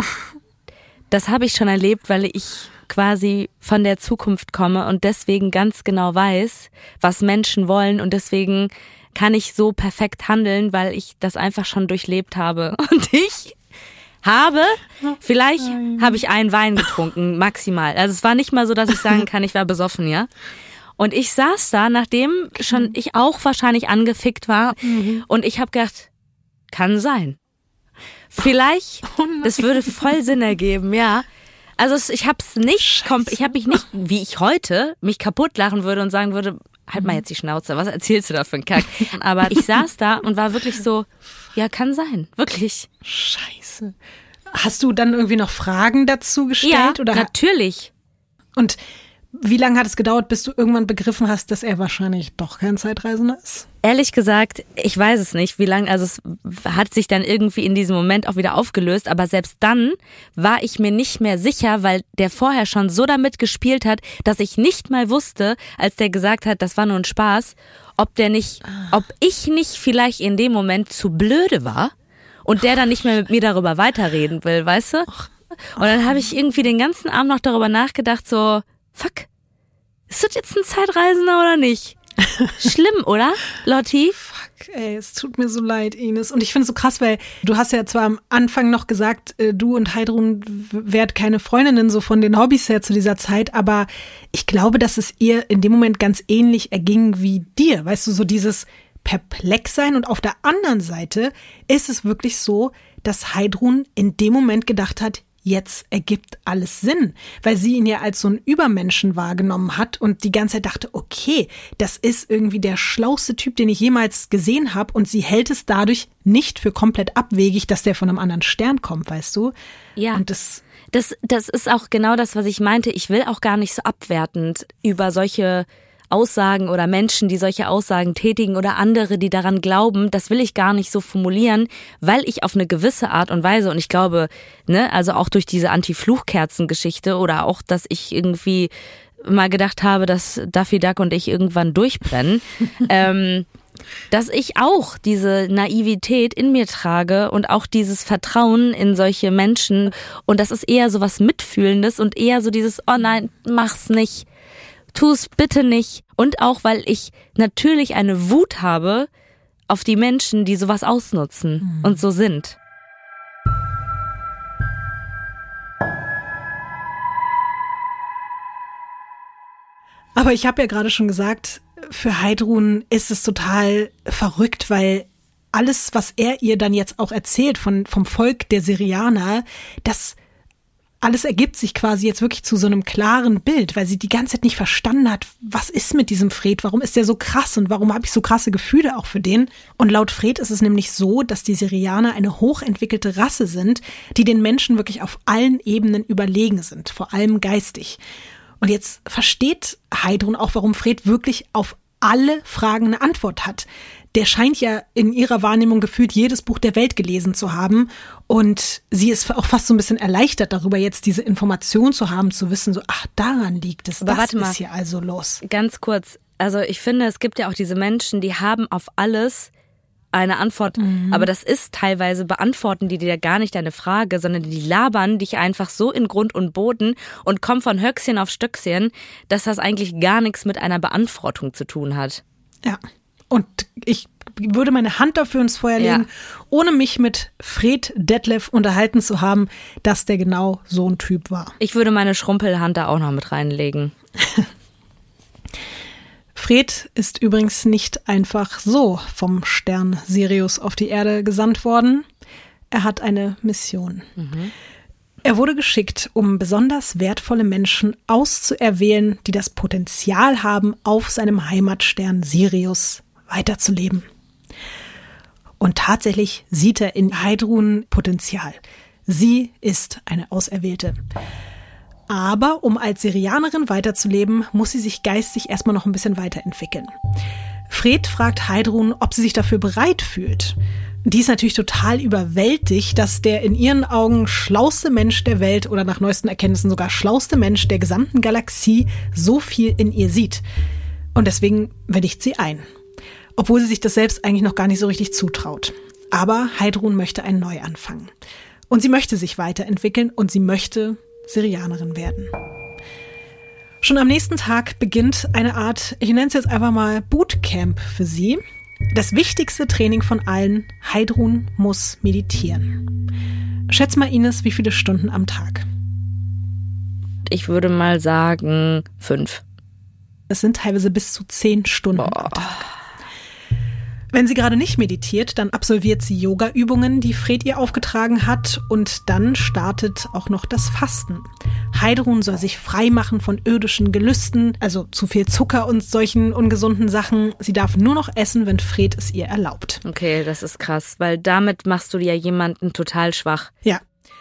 das habe ich schon erlebt, weil ich quasi von der Zukunft komme und deswegen ganz genau weiß, was Menschen wollen und deswegen kann ich so perfekt handeln, weil ich das einfach schon durchlebt habe. Und ich habe, vielleicht habe ich einen Wein getrunken, maximal. Also es war nicht mal so, dass ich sagen kann, ich war besoffen, ja. Und ich saß da, nachdem schon ich auch wahrscheinlich angefickt war mhm. und ich habe gedacht, kann sein. Vielleicht, oh das würde voll Sinn ergeben, ja. Also ich habe es nicht, komp- ich habe mich nicht, wie ich heute, mich kaputt lachen würde und sagen würde, halt mal jetzt die Schnauze, was erzählst du da für einen Kack? Aber ich saß da und war wirklich so, ja, kann sein, wirklich. Scheiße. Hast du dann irgendwie noch Fragen dazu gestellt? Ja, oder? Natürlich. Und wie lange hat es gedauert, bis du irgendwann begriffen hast, dass er wahrscheinlich doch kein Zeitreisender ist? Ehrlich gesagt, ich weiß es nicht, wie lange, also es hat sich dann irgendwie in diesem Moment auch wieder aufgelöst, aber selbst dann war ich mir nicht mehr sicher, weil der vorher schon so damit gespielt hat, dass ich nicht mal wusste, als der gesagt hat, das war nur ein Spaß, ob der nicht, ob ich nicht vielleicht in dem Moment zu blöde war und der dann nicht mehr mit mir darüber weiterreden will, weißt du? Und dann habe ich irgendwie den ganzen Abend noch darüber nachgedacht, so, fuck, ist das jetzt ein Zeitreisender oder nicht? Schlimm, oder, Lotti? Fuck, ey, es tut mir so leid, Ines. Und ich finde es so krass, weil du hast ja zwar am Anfang noch gesagt, äh, du und Heidrun wärt keine Freundinnen so von den Hobbys her zu dieser Zeit, aber ich glaube, dass es ihr in dem Moment ganz ähnlich erging wie dir. Weißt du, so dieses perplex sein und auf der anderen Seite ist es wirklich so, dass Heidrun in dem Moment gedacht hat, jetzt ergibt alles Sinn, weil sie ihn ja als so einen Übermenschen wahrgenommen hat und die ganze Zeit dachte, okay, das ist irgendwie der schlauste Typ, den ich jemals gesehen habe und sie hält es dadurch nicht für komplett abwegig, dass der von einem anderen Stern kommt, weißt du? Ja. Und das Das, das ist auch genau das, was ich meinte. Ich will auch gar nicht so abwertend über solche Aussagen oder Menschen, die solche Aussagen tätigen oder andere, die daran glauben, das will ich gar nicht so formulieren, weil ich auf eine gewisse Art und Weise, und ich glaube, ne, also auch durch diese Anti-Fluchkerzen-Geschichte oder auch, dass ich irgendwie mal gedacht habe, dass Daffy Duck und ich irgendwann durchbrennen, ähm, dass ich auch diese Naivität in mir trage und auch dieses Vertrauen in solche Menschen und das ist eher so was Mitfühlendes und eher so dieses, oh nein, mach's nicht. Tu es bitte nicht. Und auch, weil ich natürlich eine Wut habe auf die Menschen, die sowas ausnutzen mhm. und so sind. Aber ich habe ja gerade schon gesagt, für Heidrun ist es total verrückt, weil alles, was er ihr dann jetzt auch erzählt von, vom Volk der Syrianer, das alles ergibt sich quasi jetzt wirklich zu so einem klaren Bild, weil sie die ganze Zeit nicht verstanden hat, was ist mit diesem Fred, warum ist der so krass und warum habe ich so krasse Gefühle auch für den? Und laut Fred ist es nämlich so, dass die Syrianer eine hochentwickelte Rasse sind, die den Menschen wirklich auf allen Ebenen überlegen sind, vor allem geistig. Und jetzt versteht Heidrun auch, warum Fred wirklich auf alle Fragen eine Antwort hat. Der scheint ja in ihrer Wahrnehmung gefühlt jedes Buch der Welt gelesen zu haben. Und sie ist auch fast so ein bisschen erleichtert darüber, jetzt diese Information zu haben, zu wissen, so, ach, daran liegt es. Aber das warte mal, ist hier also los. Ganz kurz. Also ich finde, es gibt ja auch diese Menschen, die haben auf alles eine Antwort. Mhm. Aber das ist teilweise, beantworten die dir gar nicht deine Frage, sondern die labern dich einfach so in Grund und Boden und kommen von Höchstchen auf Stöckchen, dass das eigentlich gar nichts mit einer Beantwortung zu tun hat. Ja. Und ich würde meine Hand dafür ins Feuer legen, ja. ohne mich mit Fred Detlef unterhalten zu haben, dass der genau so ein Typ war. Ich würde meine Schrumpelhand da auch noch mit reinlegen. Fred ist übrigens nicht einfach so vom Stern Sirius auf die Erde gesandt worden. Er hat eine Mission. Mhm. Er wurde geschickt, um besonders wertvolle Menschen auszuerwählen, die das Potenzial haben, auf seinem Heimatstern Sirius weiterzuleben. Und tatsächlich sieht er in Heidrun Potenzial. Sie ist eine Auserwählte. Aber um als Sirianerin weiterzuleben, muss sie sich geistig erstmal noch ein bisschen weiterentwickeln. Fred fragt Heidrun, ob sie sich dafür bereit fühlt. Die ist natürlich total überwältigt, dass der in ihren Augen schlauste Mensch der Welt oder nach neuesten Erkenntnissen sogar schlauste Mensch der gesamten Galaxie so viel in ihr sieht. Und deswegen willigt sie ein. Obwohl sie sich das selbst eigentlich noch gar nicht so richtig zutraut. Aber Heidrun möchte einen Neuanfang. Und sie möchte sich weiterentwickeln und sie möchte Sirianerin werden. Schon am nächsten Tag beginnt eine Art, ich nenne es jetzt einfach mal Bootcamp für sie. Das wichtigste Training von allen, Heidrun muss meditieren. Schätz mal, Ines, wie viele Stunden am Tag? Ich würde mal sagen fünf. Es sind teilweise bis zu zehn Stunden Boah. am Tag. Wenn sie gerade nicht meditiert, dann absolviert sie Yoga-Übungen, die Fred ihr aufgetragen hat, und dann startet auch noch das Fasten. Heidrun soll sich frei machen von irdischen Gelüsten, also zu viel Zucker und solchen ungesunden Sachen. Sie darf nur noch essen, wenn Fred es ihr erlaubt. Okay, das ist krass, weil damit machst du ja jemanden total schwach. Ja.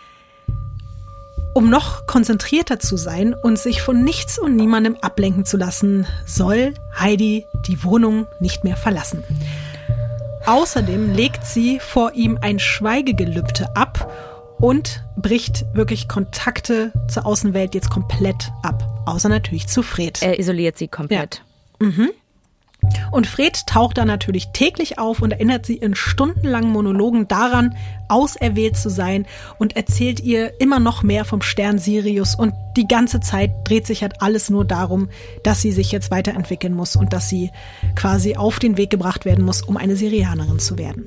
Um noch konzentrierter zu sein und sich von nichts und niemandem ablenken zu lassen, soll Heidi die Wohnung nicht mehr verlassen. Außerdem legt sie vor ihm ein Schweigegelübde ab und bricht wirklich Kontakte zur Außenwelt jetzt komplett ab. Außer natürlich zu Fred. Er isoliert sie komplett. Ja. Mhm. Und Fred taucht dann natürlich täglich auf und erinnert sie in stundenlangen Monologen daran, auserwählt zu sein, und erzählt ihr immer noch mehr vom Stern Sirius. Und die ganze Zeit dreht sich halt alles nur darum, dass sie sich jetzt weiterentwickeln muss und dass sie quasi auf den Weg gebracht werden muss, um eine Sirianerin zu werden.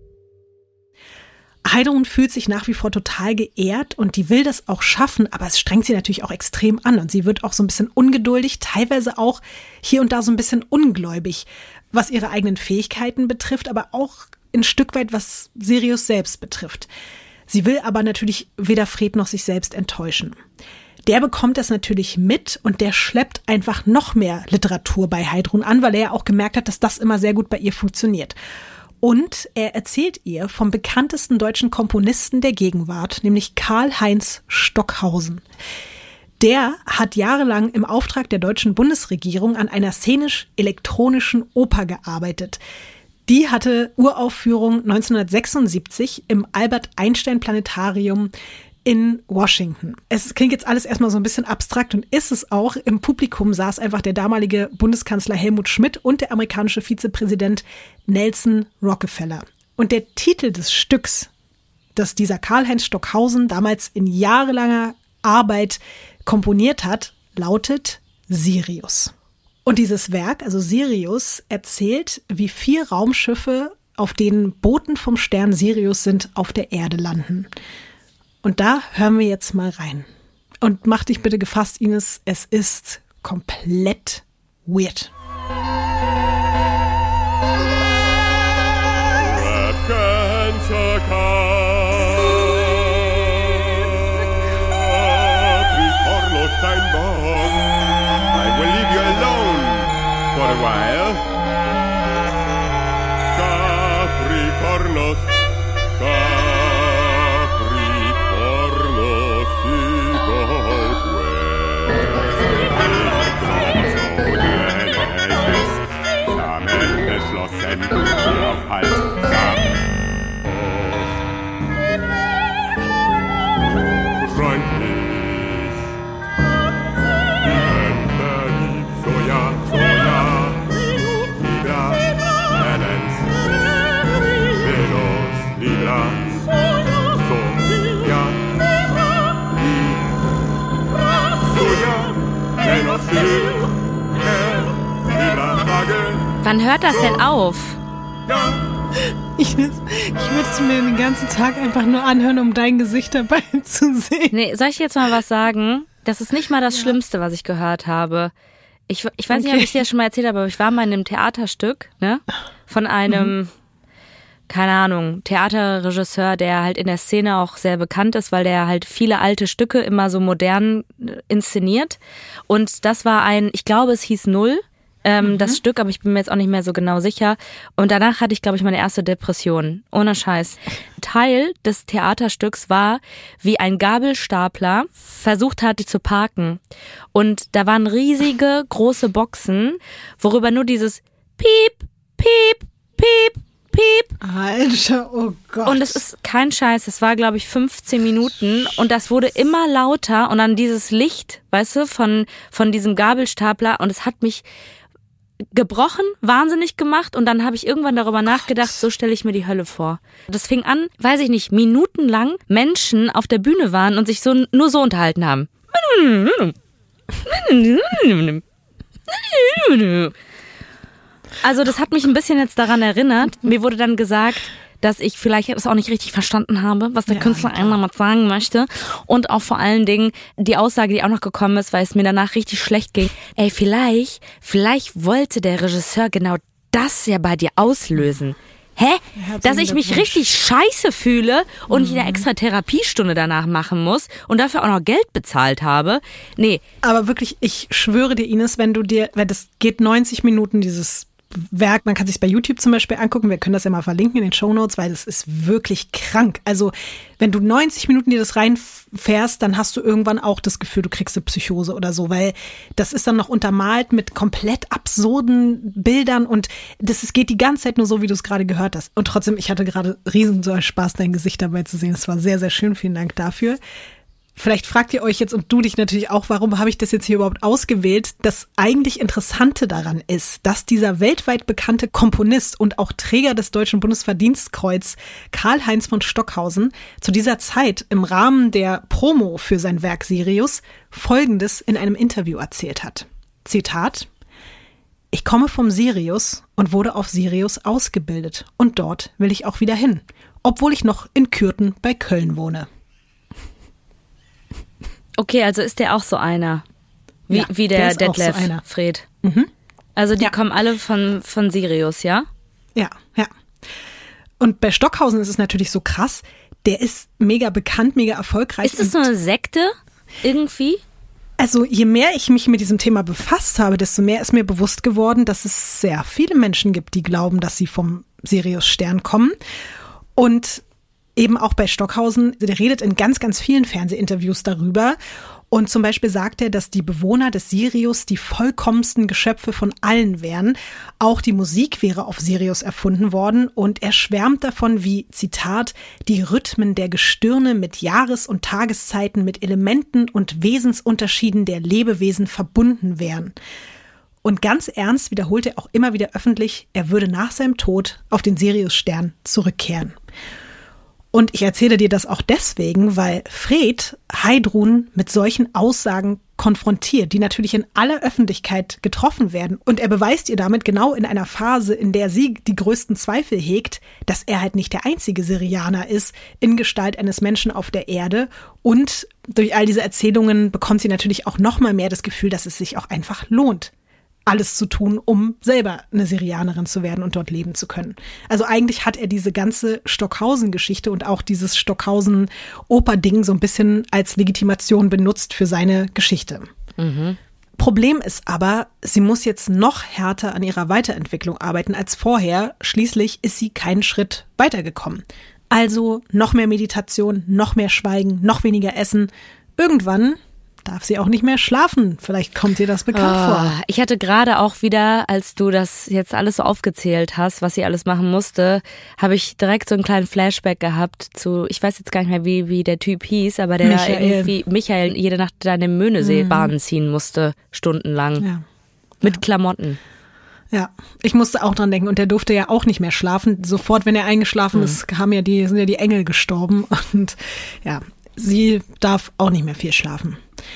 Heidrun fühlt sich nach wie vor total geehrt und die will das auch schaffen, aber es strengt sie natürlich auch extrem an und sie wird auch so ein bisschen ungeduldig, teilweise auch hier und da so ein bisschen ungläubig, was ihre eigenen Fähigkeiten betrifft, aber auch ein Stück weit, was Sirius selbst betrifft. Sie will aber natürlich weder Fred noch sich selbst enttäuschen. Der bekommt das natürlich mit und der schleppt einfach noch mehr Literatur bei Heidrun an, weil er ja auch gemerkt hat, dass das immer sehr gut bei ihr funktioniert. Und er erzählt ihr vom bekanntesten deutschen Komponisten der Gegenwart, nämlich Karl-Heinz Stockhausen. Der hat jahrelang im Auftrag der deutschen Bundesregierung an einer szenisch-elektronischen Oper gearbeitet. Die hatte Uraufführung neunzehnhundertsechsundsiebzig im Albert-Einstein-Planetarium in Washington. Es klingt jetzt alles erstmal so ein bisschen abstrakt und ist es auch. Im Publikum saß einfach der damalige Bundeskanzler Helmut Schmidt und der amerikanische Vizepräsident Nelson Rockefeller. Und der Titel des Stücks, das dieser Karl-Heinz Stockhausen damals in jahrelanger Arbeit komponiert hat, lautet Sirius. Und dieses Werk, also Sirius, erzählt, wie vier Raumschiffe, auf denen Boten vom Stern Sirius sind, auf der Erde landen. Und da hören wir jetzt mal rein. Und mach dich bitte gefasst, Ines, es ist komplett weird. I will leave you alone for a while. Capricornus, Capricornus, zusammengeschlossen, auf Halt, freundlich, Soja, Soja, Libra, Balance, Venus, Libra, Soja, Soja, Venus, Libra, Waage. Wann hört das denn auf? Ich, ich würde es mir den ganzen Tag einfach nur anhören, um dein Gesicht dabei zu sehen. Nee, soll ich jetzt mal was sagen? Das ist nicht mal das ja. Schlimmste, was ich gehört habe. Ich, ich weiß okay. nicht, ob ich dir das schon mal erzählt habe, aber ich war mal in einem Theaterstück, ne? Von einem mhm. keine Ahnung, Theaterregisseur, der halt in der Szene auch sehr bekannt ist, weil der halt viele alte Stücke immer so modern inszeniert. Und das war ein, ich glaube, es hieß Null, ähm, mhm. das Stück, aber ich bin mir jetzt auch nicht mehr so genau sicher. Und danach hatte ich, glaube ich, meine erste Depression. Ohne Scheiß. Teil des Theaterstücks war, wie ein Gabelstapler versucht hatte zu parken. Und da waren riesige, große Boxen, worüber nur dieses Piep, Piep, Piep, Piep. Alter, oh Gott. Und es ist kein Scheiß, es war, glaube ich, fünfzehn Minuten und das wurde immer lauter und dann dieses Licht, weißt du, von, von diesem Gabelstapler und es hat mich gebrochen, wahnsinnig gemacht und dann habe ich irgendwann darüber nachgedacht, so stelle ich mir die Hölle vor. Das fing an, weiß ich nicht, minutenlang Menschen auf der Bühne waren und sich so nur so unterhalten haben. Also das hat mich ein bisschen jetzt daran erinnert. Mir wurde dann gesagt, dass ich vielleicht es auch nicht richtig verstanden habe, was der ja, Künstler einmal mal sagen möchte. Und auch vor allen Dingen die Aussage, die auch noch gekommen ist, weil es mir danach richtig schlecht ging. Ey, vielleicht, vielleicht wollte der Regisseur genau das ja bei dir auslösen. Hä? Dass ich mich richtig scheiße fühle und ich eine extra Therapiestunde danach machen muss und dafür auch noch Geld bezahlt habe. Nee. Aber wirklich, ich schwöre dir, Ines, wenn du dir, weil das geht neunzig Minuten, dieses Werk, man kann sich bei YouTube zum Beispiel angucken, wir können das ja mal verlinken in den Shownotes, weil das ist wirklich krank. Also wenn du neunzig Minuten dir das reinfährst, dann hast du irgendwann auch das Gefühl, du kriegst eine Psychose oder so, weil das ist dann noch untermalt mit komplett absurden Bildern und das ist, geht die ganze Zeit nur so, wie du es gerade gehört hast. Und trotzdem, ich hatte gerade riesen Spaß, dein Gesicht dabei zu sehen. Es war sehr, sehr schön. Vielen Dank dafür. Vielleicht fragt ihr euch jetzt und du dich natürlich auch, warum habe ich das jetzt hier überhaupt ausgewählt? Das eigentlich Interessante daran ist, dass dieser weltweit bekannte Komponist und auch Träger des Deutschen Bundesverdienstkreuz Karl-Heinz von Stockhausen zu dieser Zeit im Rahmen der Promo für sein Werk Sirius Folgendes in einem Interview erzählt hat. Zitat: Ich komme vom Sirius und wurde auf Sirius ausgebildet und dort will ich auch wieder hin, obwohl ich noch in Kürten bei Köln wohne. Okay, also ist der auch so einer, wie, ja, wie der, der Detlef so Fred. Mhm. Also die ja. kommen alle von, von Sirius, ja? Ja, ja. Und bei Stockhausen ist es natürlich so krass, der ist mega bekannt, mega erfolgreich. Ist das so eine Sekte irgendwie? Also je mehr ich mich mit diesem Thema befasst habe, desto mehr ist mir bewusst geworden, dass es sehr viele Menschen gibt, die glauben, dass sie vom Sirius-Stern kommen. Und eben auch bei Stockhausen, der redet in ganz, ganz vielen Fernsehinterviews darüber. Und zum Beispiel sagt er, dass die Bewohner des Sirius die vollkommensten Geschöpfe von allen wären. Auch die Musik wäre auf Sirius erfunden worden. Und er schwärmt davon, wie, Zitat, die Rhythmen der Gestirne mit Jahres- und Tageszeiten, mit Elementen und Wesensunterschieden der Lebewesen verbunden wären. Und ganz ernst wiederholt er auch immer wieder öffentlich, er würde nach seinem Tod auf den Sirius-Stern zurückkehren. Und ich erzähle dir das auch deswegen, weil Fred Heidrun mit solchen Aussagen konfrontiert, die natürlich in aller Öffentlichkeit getroffen werden. Und er beweist ihr damit genau in einer Phase, in der sie die größten Zweifel hegt, dass er halt nicht der einzige Sirianer ist in Gestalt eines Menschen auf der Erde. Und durch all diese Erzählungen bekommt sie natürlich auch noch mal mehr das Gefühl, dass es sich auch einfach lohnt, alles zu tun, um selber eine Sirianerin zu werden und dort leben zu können. Also eigentlich hat er diese ganze Stockhausen-Geschichte und auch dieses Stockhausen-Oper-Ding so ein bisschen als Legitimation benutzt für seine Geschichte. Mhm. Problem ist aber, sie muss jetzt noch härter an ihrer Weiterentwicklung arbeiten als vorher. Schließlich ist sie keinen Schritt weitergekommen. Also noch mehr Meditation, noch mehr Schweigen, noch weniger Essen. Irgendwann darf sie auch nicht mehr schlafen. Vielleicht kommt dir das bekannt oh, vor. Ich hatte gerade auch wieder, als du das jetzt alles so aufgezählt hast, was sie alles machen musste, habe ich direkt so einen kleinen Flashback gehabt zu, ich weiß jetzt gar nicht mehr, wie, wie der Typ hieß, aber der Michael. da irgendwie, Michael, jede Nacht da in den Möhnesee-Bahn mhm. ziehen musste, stundenlang. Ja. Mit ja. Klamotten. Ja, ich musste auch dran denken und der durfte ja auch nicht mehr schlafen. Sofort, wenn er eingeschlafen mhm. ist, haben ja die, sind ja die Engel gestorben und ja, sie darf auch nicht mehr viel schlafen.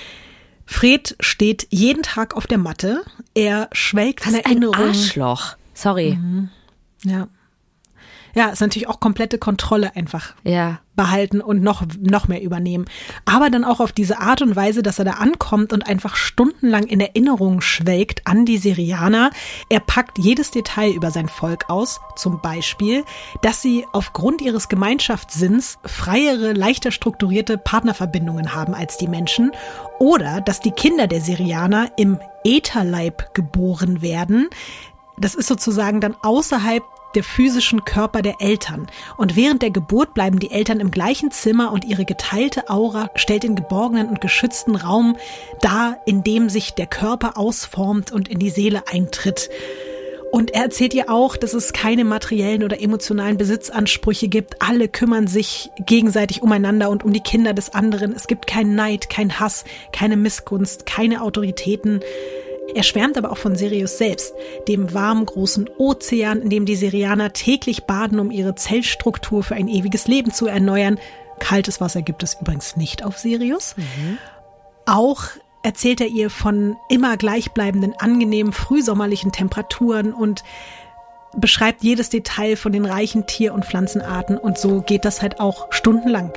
Fred steht jeden Tag auf der Matte. Er schwelgt in Erinnerungen. Ein Arschloch. Sorry. Mhm. Ja. ja, ist natürlich auch komplette Kontrolle einfach Ja. behalten und noch, noch mehr übernehmen. Aber dann auch auf diese Art und Weise, dass er da ankommt und einfach stundenlang in Erinnerung schwelgt an die Syrianer. Er packt jedes Detail über sein Volk aus, zum Beispiel, dass sie aufgrund ihres Gemeinschaftssinns freiere, leichter strukturierte Partnerverbindungen haben als die Menschen oder dass die Kinder der Syrianer im Ätherleib geboren werden. Das ist sozusagen dann außerhalb der physischen Körper der Eltern. Und während der Geburt bleiben die Eltern im gleichen Zimmer und ihre geteilte Aura stellt den geborgenen und geschützten Raum dar, in dem sich der Körper ausformt und in die Seele eintritt. Und er erzählt ihr auch, dass es keine materiellen oder emotionalen Besitzansprüche gibt. Alle kümmern sich gegenseitig umeinander und um die Kinder des anderen. Es gibt keinen Neid, keinen Hass, keine Missgunst, keine Autoritäten. Er schwärmt aber auch von Sirius selbst, dem warmen großen Ozean, in dem die Syrianer täglich baden, um ihre Zellstruktur für ein ewiges Leben zu erneuern. Kaltes Wasser gibt es übrigens nicht auf Sirius. Mhm. Auch erzählt er ihr von immer gleichbleibenden, angenehmen, frühsommerlichen Temperaturen und beschreibt jedes Detail von den reichen Tier- und Pflanzenarten. Und so geht das halt auch stundenlang.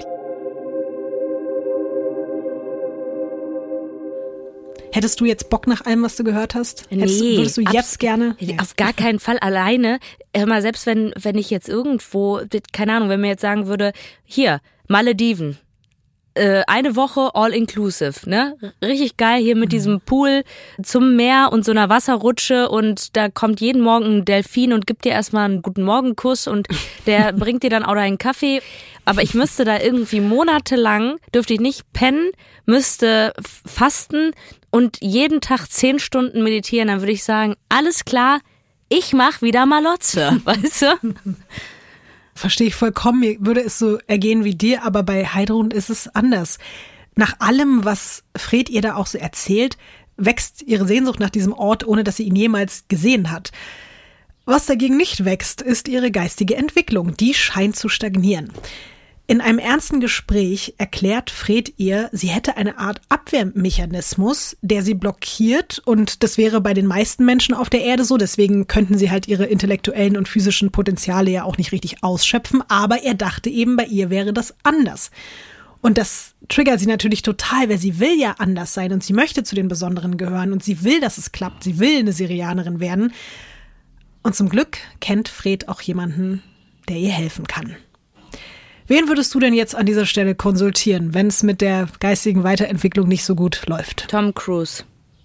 Hättest du jetzt Bock nach allem, was du gehört hast? Nee. Hättest, würdest du jetzt abs- gerne? Auf gar keinen Fall alleine. Hör mal, selbst wenn, wenn ich jetzt irgendwo, keine Ahnung, wenn mir jetzt sagen würde, hier, Malediven, äh, eine Woche all inclusive, ne? Richtig geil hier mit mhm. diesem Pool zum Meer und so einer Wasserrutsche und da kommt jeden Morgen ein Delfin und gibt dir erstmal einen guten Morgenkuss und der bringt dir dann auch deinen Kaffee. Aber ich müsste da irgendwie monatelang, dürfte ich nicht pennen, müsste fasten und jeden Tag zehn Stunden meditieren, dann würde ich sagen, alles klar, ich mach wieder Malotze, weißt du? Verstehe ich vollkommen, mir würde es so ergehen wie dir, aber bei Heidrun ist es anders. Nach allem, was Fred ihr da auch so erzählt, wächst ihre Sehnsucht nach diesem Ort, ohne dass sie ihn jemals gesehen hat. Was dagegen nicht wächst, ist ihre geistige Entwicklung. Die scheint zu stagnieren. In einem ernsten Gespräch erklärt Fred ihr, sie hätte eine Art Abwehrmechanismus, der sie blockiert und das wäre bei den meisten Menschen auf der Erde so, deswegen könnten sie halt ihre intellektuellen und physischen Potenziale ja auch nicht richtig ausschöpfen, aber er dachte eben, bei ihr wäre das anders. Und das triggert sie natürlich total, weil sie will ja anders sein und sie möchte zu den Besonderen gehören und sie will, dass es klappt, sie will eine Syrianerin werden. Und zum Glück kennt Fred auch jemanden, der ihr helfen kann. Wen würdest du denn jetzt an dieser Stelle konsultieren, wenn es mit der geistigen Weiterentwicklung nicht so gut läuft? Tom Cruise.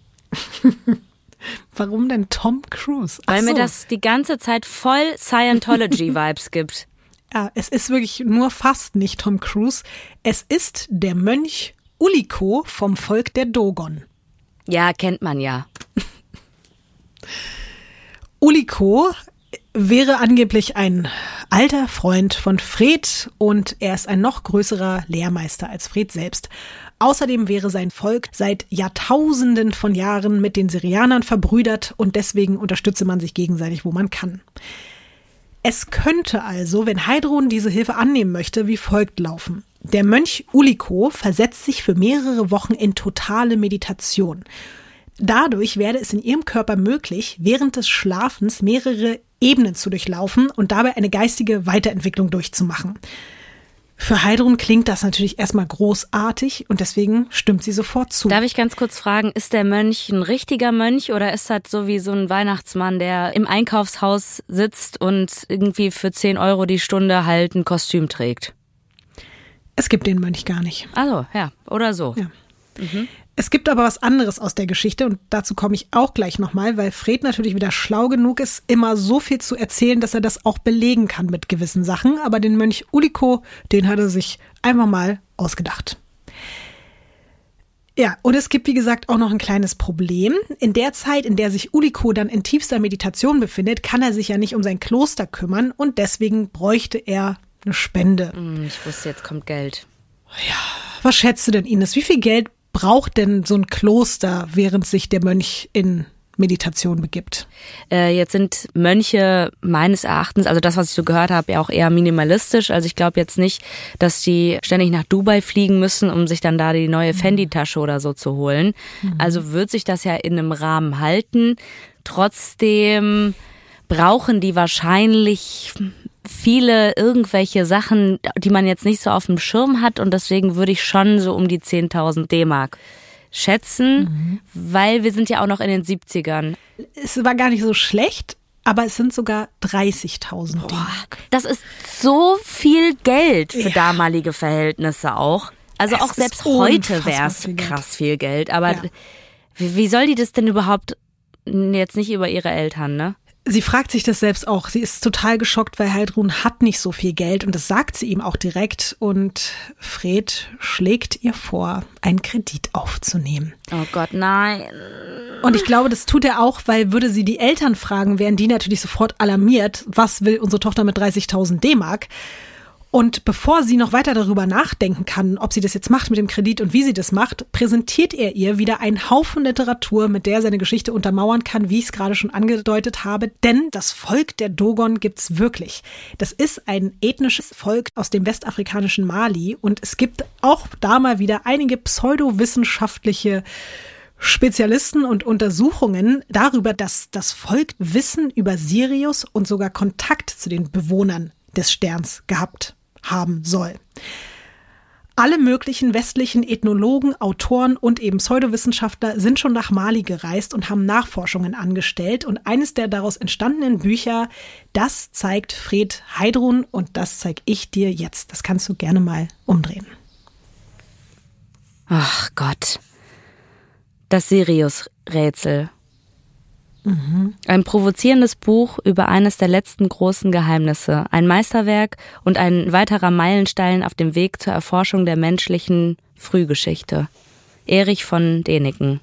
Warum denn Tom Cruise? Ach Weil so. mir das die ganze Zeit voll Scientology-Vibes gibt. Ja, es ist wirklich nur fast nicht Tom Cruise. Es ist der Mönch Uliko vom Volk der Dogon. Ja, kennt man ja. Uliko wäre angeblich ein alter Freund von Fred und er ist ein noch größerer Lehrmeister als Fred selbst. Außerdem wäre sein Volk seit Jahrtausenden von Jahren mit den Syrianern verbrüdert und deswegen unterstütze man sich gegenseitig, wo man kann. Es könnte also, wenn Heidrun diese Hilfe annehmen möchte, wie folgt laufen. Der Mönch Uliko versetzt sich für mehrere Wochen in totale Meditation. Dadurch werde es in ihrem Körper möglich, während des Schlafens mehrere Ebenen zu durchlaufen und dabei eine geistige Weiterentwicklung durchzumachen. Für Heidrun klingt das natürlich erstmal großartig und deswegen stimmt sie sofort zu. Darf ich ganz kurz fragen, ist der Mönch ein richtiger Mönch oder ist das so wie so ein Weihnachtsmann, der im Einkaufshaus sitzt und irgendwie für zehn Euro die Stunde halt ein Kostüm trägt? Es gibt den Mönch gar nicht. Also, ja, oder so. Ja. Mhm. Es gibt aber was anderes aus der Geschichte und dazu komme ich auch gleich nochmal, weil Fred natürlich wieder schlau genug ist, immer so viel zu erzählen, dass er das auch belegen kann mit gewissen Sachen. Aber den Mönch Uliko, den hat er sich einfach mal ausgedacht. Ja, und es gibt, wie gesagt, auch noch ein kleines Problem. In der Zeit, in der sich Uliko dann in tiefster Meditation befindet, kann er sich ja nicht um sein Kloster kümmern und deswegen bräuchte er eine Spende. Ich wusste, jetzt kommt Geld. Ja, was schätzt du denn, Ines? Wie viel Geld braucht denn so ein Kloster, während sich der Mönch in Meditation begibt? Äh, jetzt sind Mönche meines Erachtens, also das, was ich so gehört habe, ja auch eher minimalistisch. Also ich glaube jetzt nicht, dass die ständig nach Dubai fliegen müssen, um sich dann da die neue Fendi-Tasche oder so zu holen. Mhm. Also wird sich das ja in einem Rahmen halten. Trotzdem brauchen die wahrscheinlich viele irgendwelche Sachen, die man jetzt nicht so auf dem Schirm hat und deswegen würde ich schon so um die zehntausend D-Mark schätzen, mhm. weil wir sind ja auch noch in den siebzigern. Es war gar nicht so schlecht, aber es sind sogar dreißigtausend D-Mark. Das ist so viel Geld für ja. damalige Verhältnisse auch. Also es auch selbst heute wäre es krass viel Geld. Aber ja. wie, wie soll die das denn überhaupt, jetzt nicht über ihre Eltern, ne? Sie fragt sich das selbst auch. Sie ist total geschockt, weil Heidrun hat nicht so viel Geld und das sagt sie ihm auch direkt. Und Fred schlägt ihr vor, einen Kredit aufzunehmen. Oh Gott, nein. Und ich glaube, das tut er auch, weil würde sie die Eltern fragen, wären die natürlich sofort alarmiert. Was will unsere Tochter mit dreißigtausend D-Mark? Und bevor sie noch weiter darüber nachdenken kann, ob sie das jetzt macht mit dem Kredit und wie sie das macht, präsentiert er ihr wieder einen Haufen Literatur, mit der er seine Geschichte untermauern kann, wie ich es gerade schon angedeutet habe. Denn das Volk der Dogon gibt's wirklich. Das ist ein ethnisches Volk aus dem westafrikanischen Mali und es gibt auch da mal wieder einige pseudowissenschaftliche Spezialisten und Untersuchungen darüber, dass das Volk Wissen über Sirius und sogar Kontakt zu den Bewohnern des Sterns gehabt haben soll. Alle möglichen westlichen Ethnologen, Autoren und eben Pseudowissenschaftler sind schon nach Mali gereist und haben Nachforschungen angestellt. Und eines der daraus entstandenen Bücher, das zeigt Fred Heidrun und das zeige ich dir jetzt. Das kannst du gerne mal umdrehen. Ach Gott. Das Sirius-Rätsel. Mhm. Ein provozierendes Buch über eines der letzten großen Geheimnisse, ein Meisterwerk und ein weiterer Meilenstein auf dem Weg zur Erforschung der menschlichen Frühgeschichte. Erich von Däniken.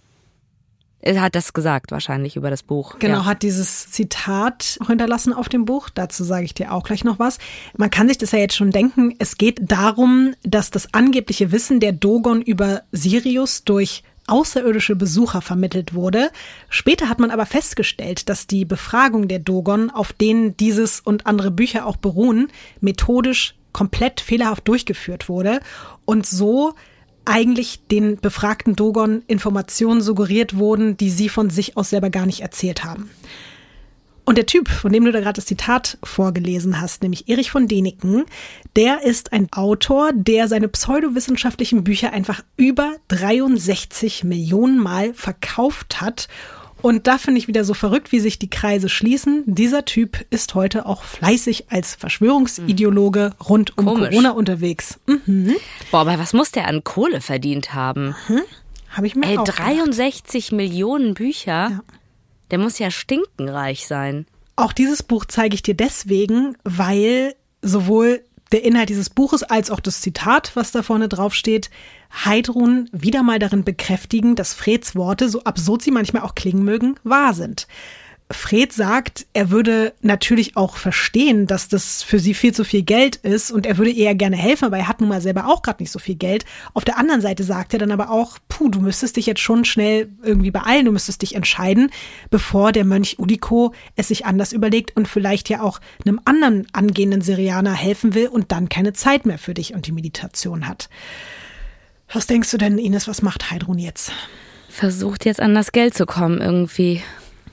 Er hat das gesagt wahrscheinlich über das Buch. Genau, ja. Hat dieses Zitat hinterlassen auf dem Buch. Dazu sage ich dir auch gleich noch was. Man kann sich das ja jetzt schon denken. Es geht darum, dass das angebliche Wissen der Dogon über Sirius durch außerirdische Besucher vermittelt wurde. Später hat man aber festgestellt, dass die Befragung der Dogon, auf denen dieses und andere Bücher auch beruhen, methodisch komplett fehlerhaft durchgeführt wurde und so eigentlich den befragten Dogon Informationen suggeriert wurden, die sie von sich aus selber gar nicht erzählt haben. Und der Typ, von dem du da gerade das Zitat vorgelesen hast, nämlich Erich von Däniken, der ist ein Autor, der seine pseudowissenschaftlichen Bücher einfach über dreiundsechzig Millionen Mal verkauft hat. Und da finde ich wieder so verrückt, wie sich die Kreise schließen. Dieser Typ ist heute auch fleißig als Verschwörungsideologe rund um Komisch. Corona unterwegs. Mhm. Boah, aber was muss der an Kohle verdient haben? Mhm. Habe ich mir Ey, auch dreiundsechzig gedacht. Millionen Bücher? Ja. Der muss ja stinkenreich sein. Auch dieses Buch zeige ich dir deswegen, weil sowohl der Inhalt dieses Buches als auch das Zitat, was da vorne drauf steht, Heidrun wieder mal darin bekräftigen, dass Freds Worte, so absurd sie manchmal auch klingen mögen, wahr sind. Fred sagt, er würde natürlich auch verstehen, dass das für sie viel zu viel Geld ist und er würde ihr gerne helfen, aber er hat nun mal selber auch gerade nicht so viel Geld. Auf der anderen Seite sagt er dann aber auch, puh, du müsstest dich jetzt schon schnell irgendwie beeilen, du müsstest dich entscheiden, bevor der Mönch Uliko es sich anders überlegt und vielleicht ja auch einem anderen angehenden Syrianer helfen will und dann keine Zeit mehr für dich und die Meditation hat. Was denkst du denn, Ines, was macht Heidrun jetzt? Versucht jetzt an das Geld zu kommen irgendwie.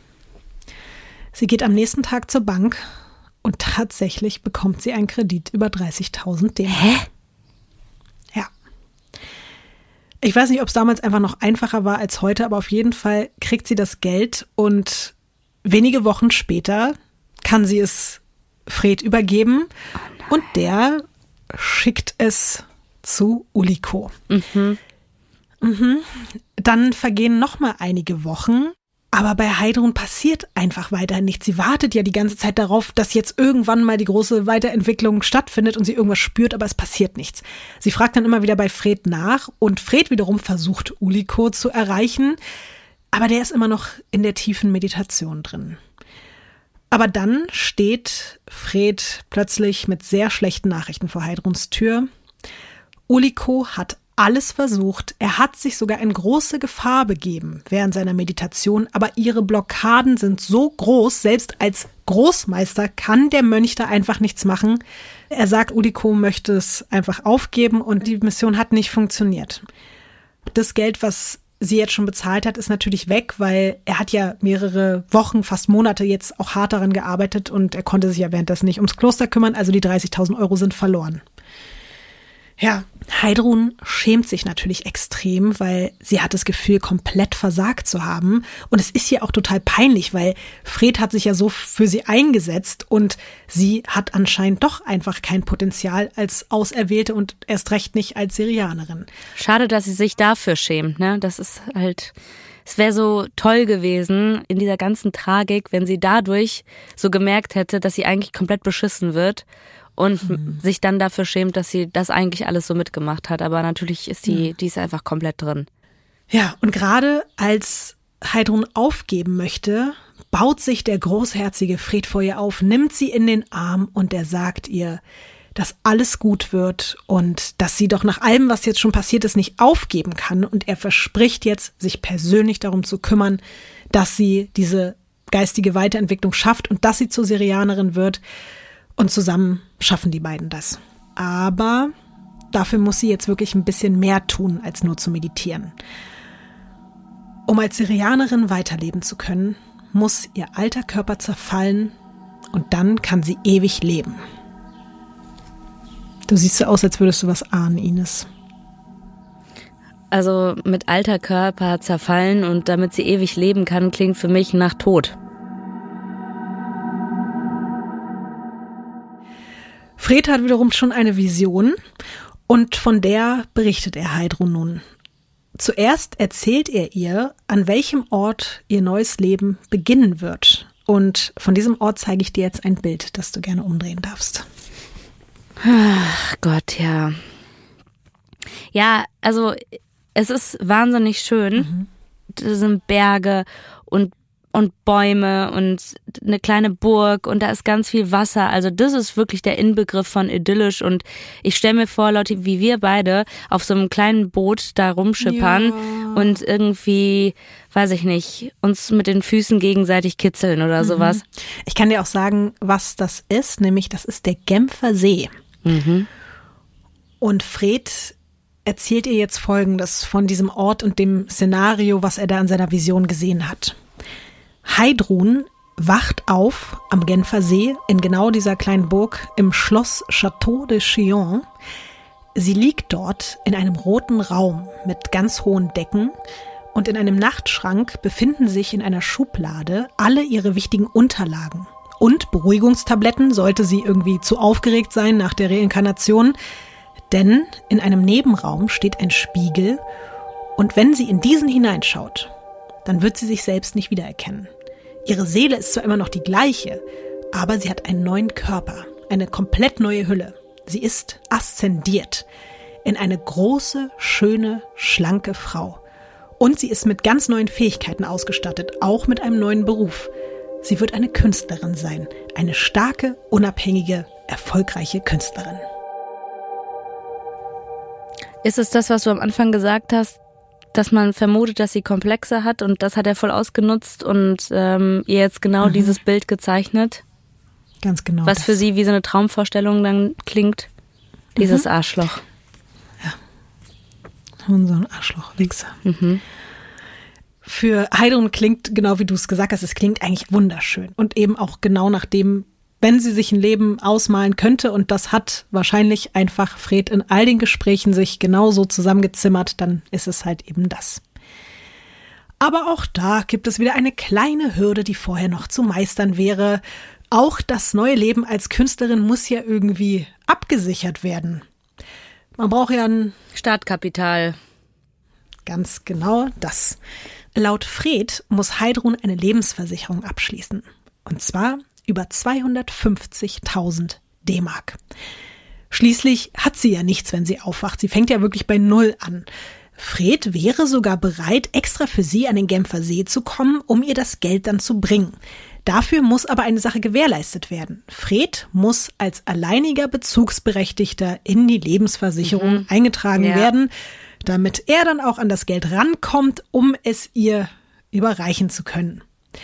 Sie geht am nächsten Tag zur Bank und tatsächlich bekommt sie einen Kredit über dreißigtausend D-Mark. Hä? Ja. Ich weiß nicht, ob es damals einfach noch einfacher war als heute, aber auf jeden Fall kriegt sie das Geld und wenige Wochen später kann sie es Fred übergeben oh und der schickt es zu Uliko. Mhm. Mhm. Dann vergehen noch mal einige Wochen. Aber bei Heidrun passiert einfach weiter nichts. Sie wartet ja die ganze Zeit darauf, dass jetzt irgendwann mal die große Weiterentwicklung stattfindet und sie irgendwas spürt, aber es passiert nichts. Sie fragt dann immer wieder bei Fred nach und Fred wiederum versucht, Uliko zu erreichen, aber der ist immer noch in der tiefen Meditation drin. Aber dann steht Fred plötzlich mit sehr schlechten Nachrichten vor Heidruns Tür. Uliko hat alles versucht. Er hat sich sogar in große Gefahr begeben während seiner Meditation, aber ihre Blockaden sind so groß, selbst als Großmeister kann der Mönch da einfach nichts machen. Er sagt, Uliko möchte es einfach aufgeben und die Mission hat nicht funktioniert. Das Geld, was sie jetzt schon bezahlt hat, ist natürlich weg, weil er hat ja mehrere Wochen, fast Monate jetzt auch hart daran gearbeitet und er konnte sich ja währenddessen nicht ums Kloster kümmern, also die dreißigtausend Euro sind verloren. Ja, Heidrun schämt sich natürlich extrem, weil sie hat das Gefühl, komplett versagt zu haben. Und es ist ihr auch total peinlich, weil Fred hat sich ja so für sie eingesetzt und sie hat anscheinend doch einfach kein Potenzial als Auserwählte und erst recht nicht als Syrianerin. Schade, dass sie sich dafür schämt, ne? Das ist halt, es wäre so toll gewesen in dieser ganzen Tragik, wenn sie dadurch so gemerkt hätte, dass sie eigentlich komplett beschissen wird. Und hm. sich dann dafür schämt, dass sie das eigentlich alles so mitgemacht hat. Aber natürlich ist die, die ist einfach komplett drin. Ja, und gerade als Heidrun aufgeben möchte, baut sich der großherzige Fred vor ihr auf, nimmt sie in den Arm und er sagt ihr, dass alles gut wird und dass sie doch nach allem, was jetzt schon passiert ist, nicht aufgeben kann. Und er verspricht jetzt, sich persönlich darum zu kümmern, dass sie diese geistige Weiterentwicklung schafft und dass sie zur Syrianerin wird. Und zusammen schaffen die beiden das. Aber dafür muss sie jetzt wirklich ein bisschen mehr tun, als nur zu meditieren. Um als Syrianerin weiterleben zu können, muss ihr alter Körper zerfallen und dann kann sie ewig leben. Du siehst so aus, als würdest du was ahnen, Ines. Also mit alter Körper zerfallen und damit sie ewig leben kann, klingt für mich nach Tod. Fred hat wiederum schon eine Vision und von der berichtet er Heidrun nun. Zuerst erzählt er ihr, an welchem Ort ihr neues Leben beginnen wird. Und von diesem Ort zeige ich dir jetzt ein Bild, das du gerne umdrehen darfst. Ach Gott, ja. Ja, also es ist wahnsinnig schön. Mhm. Das sind Berge und und Bäume und eine kleine Burg und da ist ganz viel Wasser. Also das ist wirklich der Inbegriff von idyllisch und ich stelle mir vor, Leute, wie wir beide auf so einem kleinen Boot da rumschippern ja. und irgendwie, weiß ich nicht, uns mit den Füßen gegenseitig kitzeln oder mhm. sowas. Ich kann dir auch sagen, was das ist, nämlich das ist der Genfer See. Mhm. Und Fred erzählt ihr jetzt Folgendes von diesem Ort und dem Szenario, was er da in seiner Vision gesehen hat. Heidrun wacht auf am Genfer See in genau dieser kleinen Burg im Schloss Château de Chillon. Sie liegt dort in einem roten Raum mit ganz hohen Decken und in einem Nachtschrank befinden sich in einer Schublade alle ihre wichtigen Unterlagen und Beruhigungstabletten, sollte sie irgendwie zu aufgeregt sein nach der Reinkarnation, denn in einem Nebenraum steht ein Spiegel und wenn sie in diesen hineinschaut, dann wird sie sich selbst nicht wiedererkennen. Ihre Seele ist zwar immer noch die gleiche, aber sie hat einen neuen Körper, eine komplett neue Hülle. Sie ist aszendiert in eine große, schöne, schlanke Frau. Und sie ist mit ganz neuen Fähigkeiten ausgestattet, auch mit einem neuen Beruf. Sie wird eine Künstlerin sein, eine starke, unabhängige, erfolgreiche Künstlerin. Ist es das, was du am Anfang gesagt hast, dass man vermutet, dass sie Komplexe hat und das hat er voll ausgenutzt und ähm, ihr jetzt genau mhm. dieses Bild gezeichnet? Ganz genau. Was das. für sie wie so eine Traumvorstellung dann klingt, dieses mhm. Arschloch. Ja. Und so ein Arschloch-Wichser. Mhm. Für Heidrun klingt, genau wie du es gesagt hast, es klingt eigentlich wunderschön und eben auch genau nach dem, wenn sie sich ein Leben ausmalen könnte und das hat wahrscheinlich einfach Fred in all den Gesprächen sich genauso zusammengezimmert, dann ist es halt eben das. Aber auch da gibt es wieder eine kleine Hürde, die vorher noch zu meistern wäre. Auch das neue Leben als Künstlerin muss ja irgendwie abgesichert werden. Man braucht ja ein Startkapital. Ganz genau das. Laut Fred muss Heidrun eine Lebensversicherung abschließen. Und zwar über zweihundertfünfzigtausend D-Mark. Schließlich hat sie ja nichts, wenn sie aufwacht. Sie fängt ja wirklich bei Null an. Fred wäre sogar bereit, extra für sie an den Genfer See zu kommen, um ihr das Geld dann zu bringen. Dafür muss aber eine Sache gewährleistet werden. Fred muss als alleiniger Bezugsberechtigter in die Lebensversicherung mhm. eingetragen ja. werden, damit er dann auch an das Geld rankommt, um es ihr überreichen zu können.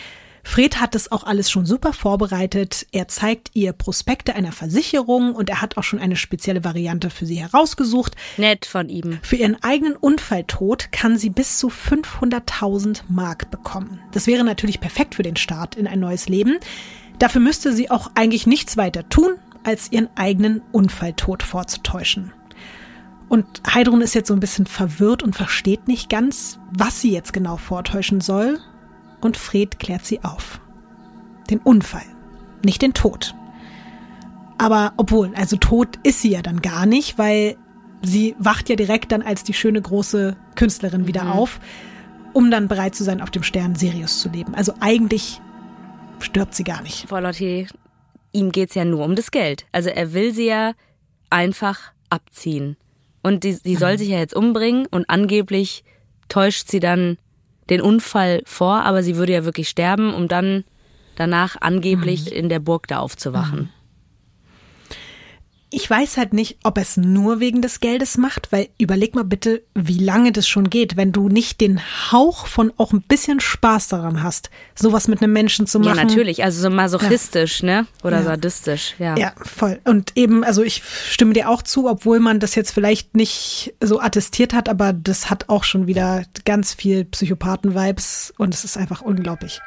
Fred hat das auch alles schon super vorbereitet. Er zeigt ihr Prospekte einer Versicherung und er hat auch schon eine spezielle Variante für sie herausgesucht. Nett von ihm. Für ihren eigenen Unfalltod kann sie bis zu fünfhunderttausend Mark bekommen. Das wäre natürlich perfekt für den Start in ein neues Leben. Dafür müsste sie auch eigentlich nichts weiter tun, als ihren eigenen Unfalltod vorzutäuschen. Und Heidrun ist jetzt so ein bisschen verwirrt und versteht nicht ganz, was sie jetzt genau vortäuschen soll. Und Fred klärt sie auf. Den Unfall, nicht den Tod. Aber obwohl, also tot ist sie ja dann gar nicht, weil sie wacht ja direkt dann als die schöne große Künstlerin wieder mhm. auf, um dann bereit zu sein, auf dem Stern Sirius zu leben. Also eigentlich stirbt sie gar nicht. Frau Lotti, ihm geht's ja nur um das Geld. Also er will sie ja einfach abziehen. Und die, die soll mhm. sich ja jetzt umbringen und angeblich täuscht sie dann den Unfall vor, aber sie würde ja wirklich sterben, um dann danach angeblich mhm. in der Burg da aufzuwachen. Mhm. Ich weiß halt nicht, ob es nur wegen des Geldes macht, weil überleg mal bitte, wie lange das schon geht, wenn du nicht den Hauch von auch ein bisschen Spaß daran hast, sowas mit einem Menschen zu machen. Ja, natürlich, also so masochistisch, ja. ne? Oder ja. sadistisch, ja. Ja, voll. Und eben, also ich stimme dir auch zu, obwohl man das jetzt vielleicht nicht so attestiert hat, aber das hat auch schon wieder ganz viel Psychopathen-Vibes und es ist einfach unglaublich.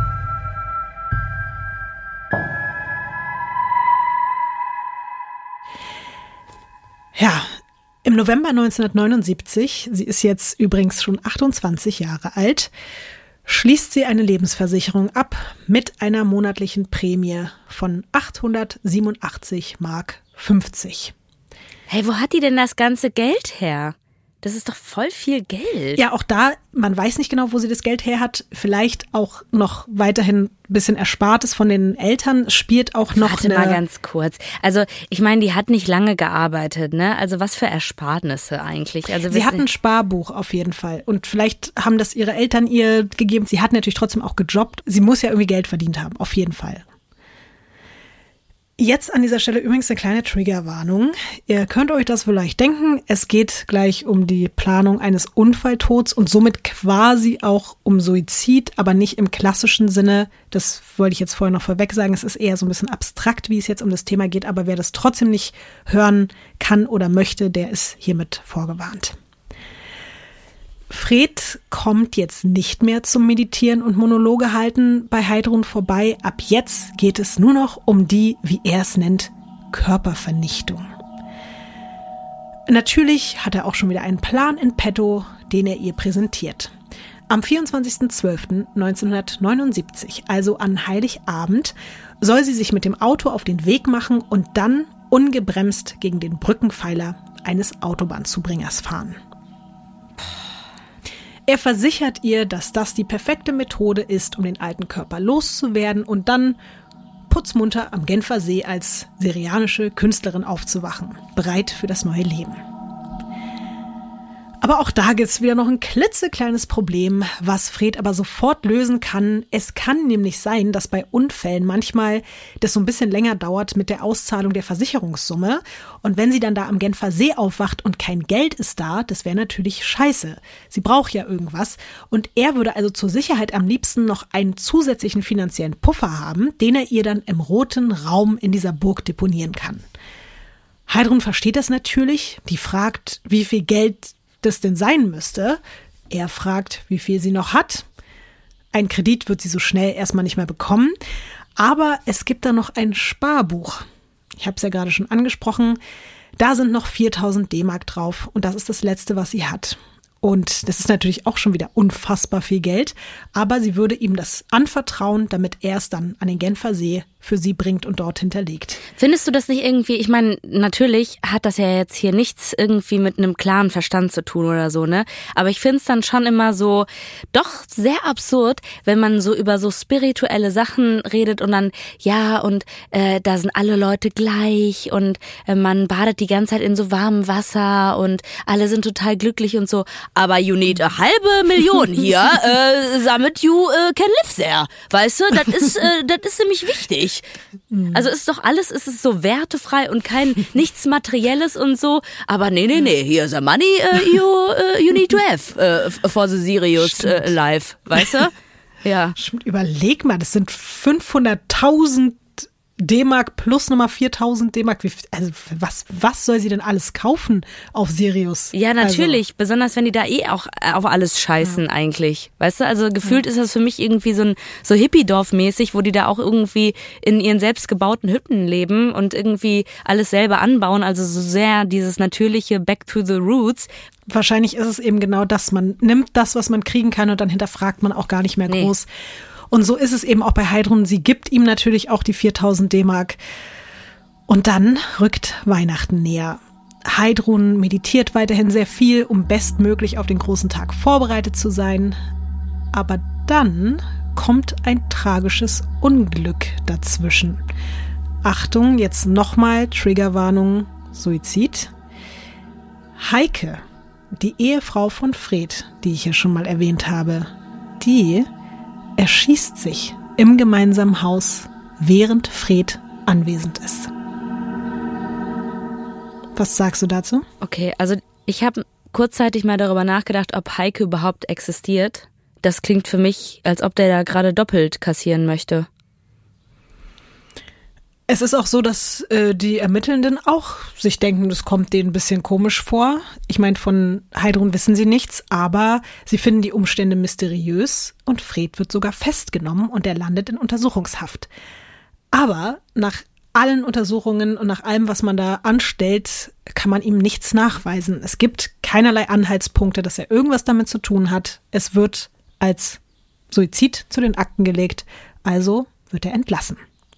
Ja, im November neunzehnhundertneunundsiebzig, sie ist jetzt übrigens schon achtundzwanzig Jahre alt, schließt sie eine Lebensversicherung ab mit einer monatlichen Prämie von achthundertsiebenundachtzig Mark fünfzig. Hey, wo hat die denn das ganze Geld her? Das ist doch voll viel Geld. Ja, auch da, man weiß nicht genau, wo sie das Geld her hat. Vielleicht auch noch weiterhin ein bisschen Erspartes von den Eltern. Spielt auch noch Warte eine... mal ganz kurz. Also ich meine, die hat nicht lange gearbeitet, ne? Also was für Ersparnisse eigentlich? Also sie hat ein Sparbuch auf jeden Fall. Und vielleicht haben das ihre Eltern ihr gegeben. Sie hat natürlich trotzdem auch gejobbt. Sie muss ja irgendwie Geld verdient haben, auf jeden Fall. Jetzt an dieser Stelle übrigens eine kleine Triggerwarnung. Ihr könnt euch das vielleicht denken, es geht gleich um die Planung eines Unfalltods und somit quasi auch um Suizid, aber nicht im klassischen Sinne. Das wollte ich jetzt vorher noch vorweg sagen. Es ist eher so ein bisschen abstrakt, wie es jetzt um das Thema geht, aber wer das trotzdem nicht hören kann oder möchte, der ist hiermit vorgewarnt. Fred kommt jetzt nicht mehr zum Meditieren und Monologe halten bei Heidrun vorbei. Ab jetzt geht es nur noch um die, wie er es nennt, Körpervernichtung. Natürlich hat er auch schon wieder einen Plan in petto, den er ihr präsentiert. Am vierundzwanzigsten zwölften neunzehnhundertneunundsiebzig, also an Heiligabend, soll sie sich mit dem Auto auf den Weg machen und dann ungebremst gegen den Brückenpfeiler eines Autobahnzubringers fahren. Er versichert ihr, dass das die perfekte Methode ist, um den alten Körper loszuwerden und dann putzmunter am Genfersee als syrianische Künstlerin aufzuwachen, bereit für das neue Leben. Aber auch da gibt's wieder noch ein klitzekleines Problem, was Fred aber sofort lösen kann. Es kann nämlich sein, dass bei Unfällen manchmal das so ein bisschen länger dauert mit der Auszahlung der Versicherungssumme. Und wenn sie dann da am Genfer See aufwacht und kein Geld ist da, das wäre natürlich scheiße. Sie braucht ja irgendwas. Und er würde also zur Sicherheit am liebsten noch einen zusätzlichen finanziellen Puffer haben, den er ihr dann im roten Raum in dieser Burg deponieren kann. Heidrun versteht das natürlich. Die fragt, wie viel Geld das denn sein müsste. Er fragt, wie viel sie noch hat. Ein Kredit wird sie so schnell erstmal nicht mehr bekommen. Aber es gibt da noch ein Sparbuch. Ich habe es ja gerade schon angesprochen. Da sind noch viertausend D-Mark drauf und das ist das Letzte, was sie hat. Und das ist natürlich auch schon wieder unfassbar viel Geld. Aber sie würde ihm das anvertrauen, damit er es dann an den Genfer See für sie bringt und dort hinterlegt. Findest du das nicht irgendwie, ich meine, natürlich hat das ja jetzt hier nichts irgendwie mit einem klaren Verstand zu tun oder so, ne? Aber ich finde es dann schon immer so, doch sehr absurd, wenn man so über so spirituelle Sachen redet und dann, ja, und äh, da sind alle Leute gleich und äh, man badet die ganze Zeit in so warmem Wasser und alle sind total glücklich und so. Aber you need a halbe Million hier, äh, damit you äh, can live there. Weißt du, das ist, äh, das ist nämlich wichtig. Also ist doch alles, ist es so wertefrei und kein nichts Materielles und so. Aber nee, nee, nee, here's the money uh, you, uh, you need to have uh, for the Sirius uh, life, weißt du? Ja. Überleg mal, das sind fünfhunderttausend D-Mark plus nochmal viertausend D-Mark. Also was, was soll sie denn alles kaufen auf Sirius? Ja, natürlich. Also. Besonders wenn die da eh auch auf alles scheißen ja. eigentlich. Weißt du, also gefühlt ja. ist das für mich irgendwie so ein so Hippie-Dorf-mäßig, wo die da auch irgendwie in ihren selbstgebauten Hütten leben und irgendwie alles selber anbauen. Also so sehr dieses natürliche Back to the Roots. Wahrscheinlich ist es eben genau das. Man nimmt das, was man kriegen kann und dann hinterfragt man auch gar nicht mehr nee. groß. Und so ist es eben auch bei Heidrun. Sie gibt ihm natürlich auch die viertausend D-Mark. Und dann rückt Weihnachten näher. Heidrun meditiert weiterhin sehr viel, um bestmöglich auf den großen Tag vorbereitet zu sein. Aber dann kommt ein tragisches Unglück dazwischen. Achtung, jetzt nochmal Triggerwarnung, Suizid. Heike, die Ehefrau von Fred, die ich ja schon mal erwähnt habe, die erschießt sich im gemeinsamen Haus, während Fred anwesend ist. Was sagst du dazu? Okay, also ich habe kurzzeitig mal darüber nachgedacht, ob Heike überhaupt existiert. Das klingt für mich, als ob der da gerade doppelt kassieren möchte. Es ist auch so, dass äh, die Ermittelnden auch sich denken, das kommt denen ein bisschen komisch vor. Ich meine, von Heidrun wissen sie nichts, aber sie finden die Umstände mysteriös und Fred wird sogar festgenommen und er landet in Untersuchungshaft. Aber nach allen Untersuchungen und nach allem, was man da anstellt, kann man ihm nichts nachweisen. Es gibt keinerlei Anhaltspunkte, dass er irgendwas damit zu tun hat. Es wird als Suizid zu den Akten gelegt, also wird er entlassen.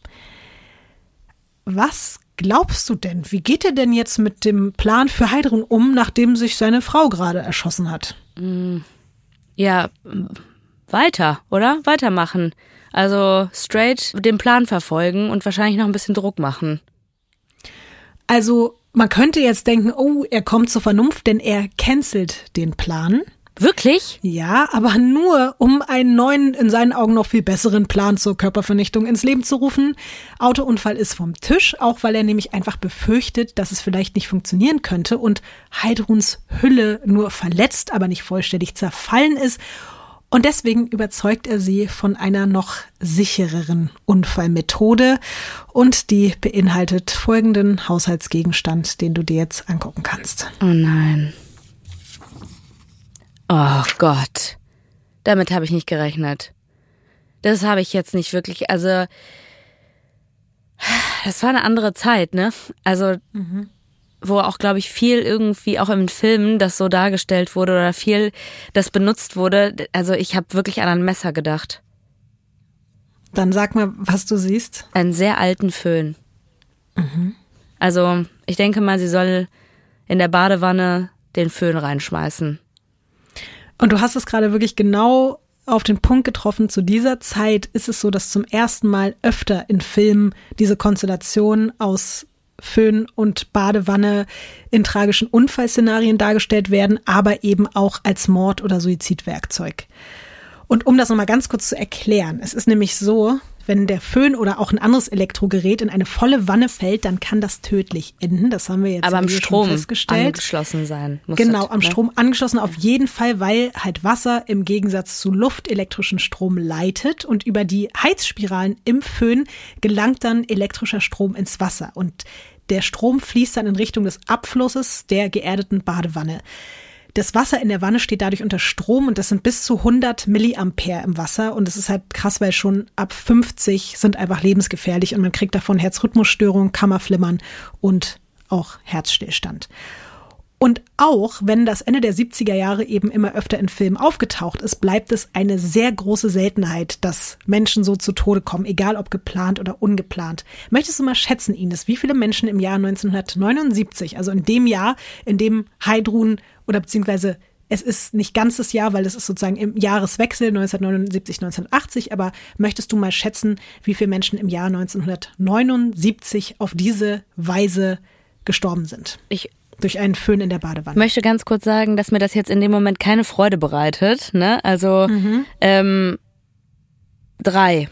Was glaubst du denn? Wie geht er denn jetzt mit dem Plan für Heidrun um, nachdem sich seine Frau gerade erschossen hat? Ja, weiter, oder? Weitermachen. Also straight den Plan verfolgen und wahrscheinlich noch ein bisschen Druck machen. Also man könnte jetzt denken, oh, er kommt zur Vernunft, denn er cancelt den Plan. Wirklich? Ja, aber nur, um einen neuen, in seinen Augen noch viel besseren Plan zur Körpervernichtung ins Leben zu rufen. Autounfall ist vom Tisch, auch weil er nämlich einfach befürchtet, dass es vielleicht nicht funktionieren könnte und Heidruns Hülle nur verletzt, aber nicht vollständig zerfallen ist. Und deswegen überzeugt er sie von einer noch sichereren Unfallmethode und die beinhaltet folgenden Haushaltsgegenstand, den du dir jetzt angucken kannst. Oh nein. Oh Gott, damit habe ich nicht gerechnet. Das habe ich jetzt nicht wirklich, also das war eine andere Zeit, ne? Also mhm. wo auch, glaube ich, viel irgendwie auch im Film das so dargestellt wurde oder viel das benutzt wurde. Also ich habe wirklich an ein Messer gedacht. Dann sag mal, was du siehst. Einen sehr alten Föhn. Mhm. Also ich denke mal, sie soll in der Badewanne den Föhn reinschmeißen. Und du hast es gerade wirklich genau auf den Punkt getroffen. Zu dieser Zeit ist es so, dass zum ersten Mal öfter in Filmen diese Konstellation aus Föhn und Badewanne in tragischen Unfallszenarien dargestellt werden, aber eben auch als Mord- oder Suizidwerkzeug. Und um das nochmal ganz kurz zu erklären, es ist nämlich so, wenn der Föhn oder auch ein anderes Elektrogerät in eine volle Wanne fällt, dann kann das tödlich enden. Das haben wir jetzt aber am Strom schon festgestellt. angeschlossen sein. Muss genau, das, am ne? Strom angeschlossen auf jeden Fall, weil halt Wasser im Gegensatz zu Luft elektrischen Strom leitet und über die Heizspiralen im Föhn gelangt dann elektrischer Strom ins Wasser und der Strom fließt dann in Richtung des Abflusses der geerdeten Badewanne. Das Wasser in der Wanne steht dadurch unter Strom und das sind bis zu hundert Milliampere im Wasser und das ist halt krass, weil schon ab fünfzig sind einfach lebensgefährlich und man kriegt davon Herzrhythmusstörungen, Kammerflimmern und auch Herzstillstand. Und auch wenn das Ende der siebziger Jahre eben immer öfter in Filmen aufgetaucht ist, bleibt es eine sehr große Seltenheit, dass Menschen so zu Tode kommen, egal ob geplant oder ungeplant. Möchtest du mal schätzen, Ines, wie viele Menschen im Jahr neunzehnhundertneunundsiebzig, also in dem Jahr, in dem Heidrun oder beziehungsweise es ist nicht ganz das Jahr, weil es ist sozusagen im Jahreswechsel neunzehnhundertneunundsiebzig, neunzehnhundertachtzig, aber möchtest du mal schätzen, wie viele Menschen im Jahr neunzehnhundertneunundsiebzig auf diese Weise gestorben sind? Ich Durch einen Föhn in der Badewanne. Ich möchte ganz kurz sagen, dass mir das jetzt in dem Moment keine Freude bereitet. Ne? Also mhm. ähm, drei.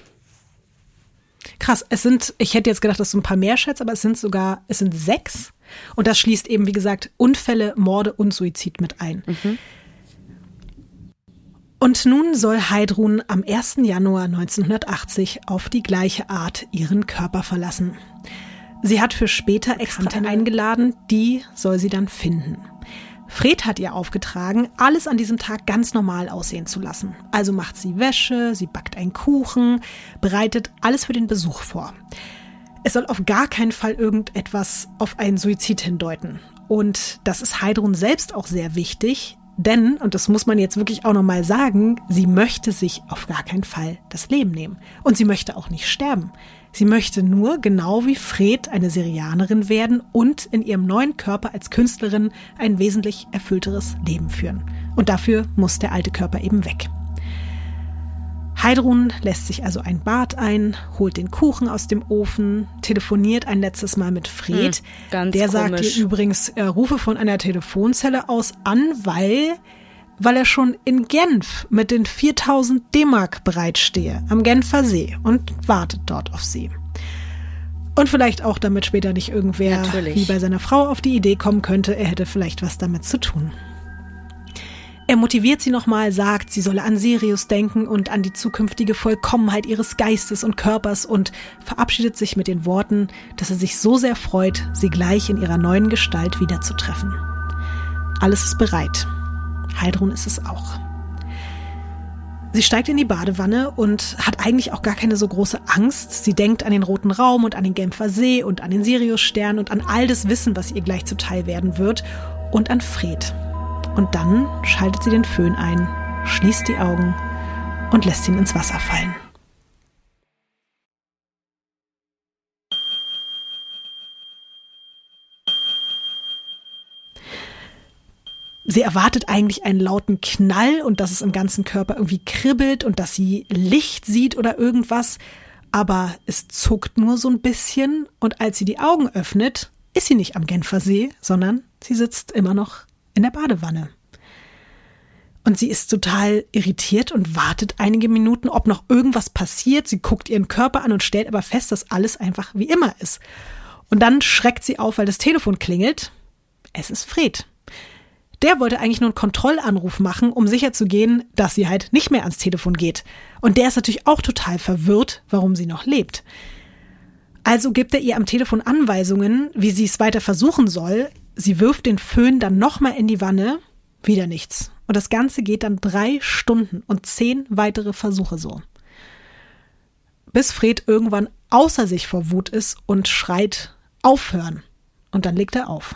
Krass, es sind, ich hätte jetzt gedacht, dass du ein paar mehr schätzt, aber es sind sogar, es sind sechs. Und das schließt eben, wie gesagt, Unfälle, Morde und Suizid mit ein. Mhm. Und nun soll Heidrun am ersten Januar neunzehnhundertachtzig auf die gleiche Art ihren Körper verlassen. Sie hat für später extra eingeladen, die soll sie dann finden. Fred hat ihr aufgetragen, alles an diesem Tag ganz normal aussehen zu lassen. Also macht sie Wäsche, sie backt einen Kuchen, bereitet alles für den Besuch vor. Es soll auf gar keinen Fall irgendetwas auf einen Suizid hindeuten. Und das ist Heidrun selbst auch sehr wichtig, denn, und das muss man jetzt wirklich auch nochmal sagen, sie möchte sich auf gar keinen Fall das Leben nehmen. Und sie möchte auch nicht sterben. Sie möchte nur, genau wie Fred, eine Syrianerin werden und in ihrem neuen Körper als Künstlerin ein wesentlich erfüllteres Leben führen. Und dafür muss der alte Körper eben weg. Heidrun lässt sich also ein Bad ein, holt den Kuchen aus dem Ofen, telefoniert ein letztes Mal mit Fred. Hm, ganz der komisch. sagt ihr übrigens, er rufe von einer Telefonzelle aus an, weil, weil er schon in Genf mit den viertausend D-Mark bereitstehe, am Genfer See, und wartet dort auf sie. Und vielleicht auch, damit später nicht irgendwer Natürlich. wie bei seiner Frau auf die Idee kommen könnte, er hätte vielleicht was damit zu tun. Er motiviert sie nochmal, sagt, sie solle an Sirius denken und an die zukünftige Vollkommenheit ihres Geistes und Körpers und verabschiedet sich mit den Worten, dass er sich so sehr freut, sie gleich in ihrer neuen Gestalt wiederzutreffen. Alles ist bereit. Heidrun ist es auch. Sie steigt in die Badewanne und hat eigentlich auch gar keine so große Angst. Sie denkt an den Roten Raum und an den Genfer See und an den Siriusstern und an all das Wissen, was ihr gleich zuteil werden wird, und an Fred. Und dann schaltet sie den Föhn ein, schließt die Augen und lässt ihn ins Wasser fallen. Sie erwartet eigentlich einen lauten Knall und dass es im ganzen Körper irgendwie kribbelt und dass sie Licht sieht oder irgendwas. Aber es zuckt nur so ein bisschen und als sie die Augen öffnet, ist sie nicht am Genfer See, sondern sie sitzt immer noch in der Badewanne. Und sie ist total irritiert und wartet einige Minuten, ob noch irgendwas passiert. Sie guckt ihren Körper an und stellt aber fest, dass alles einfach wie immer ist. Und dann schreckt sie auf, weil das Telefon klingelt. Es ist Fred. Der wollte eigentlich nur einen Kontrollanruf machen, um sicherzugehen, dass sie halt nicht mehr ans Telefon geht. Und der ist natürlich auch total verwirrt, warum sie noch lebt. Also gibt er ihr am Telefon Anweisungen, wie sie es weiter versuchen soll. Sie wirft den Föhn dann nochmal in die Wanne. Wieder nichts. Und das Ganze geht dann drei Stunden und zehn weitere Versuche so. Bis Fred irgendwann außer sich vor Wut ist und schreit, aufhören. Und dann legt er auf.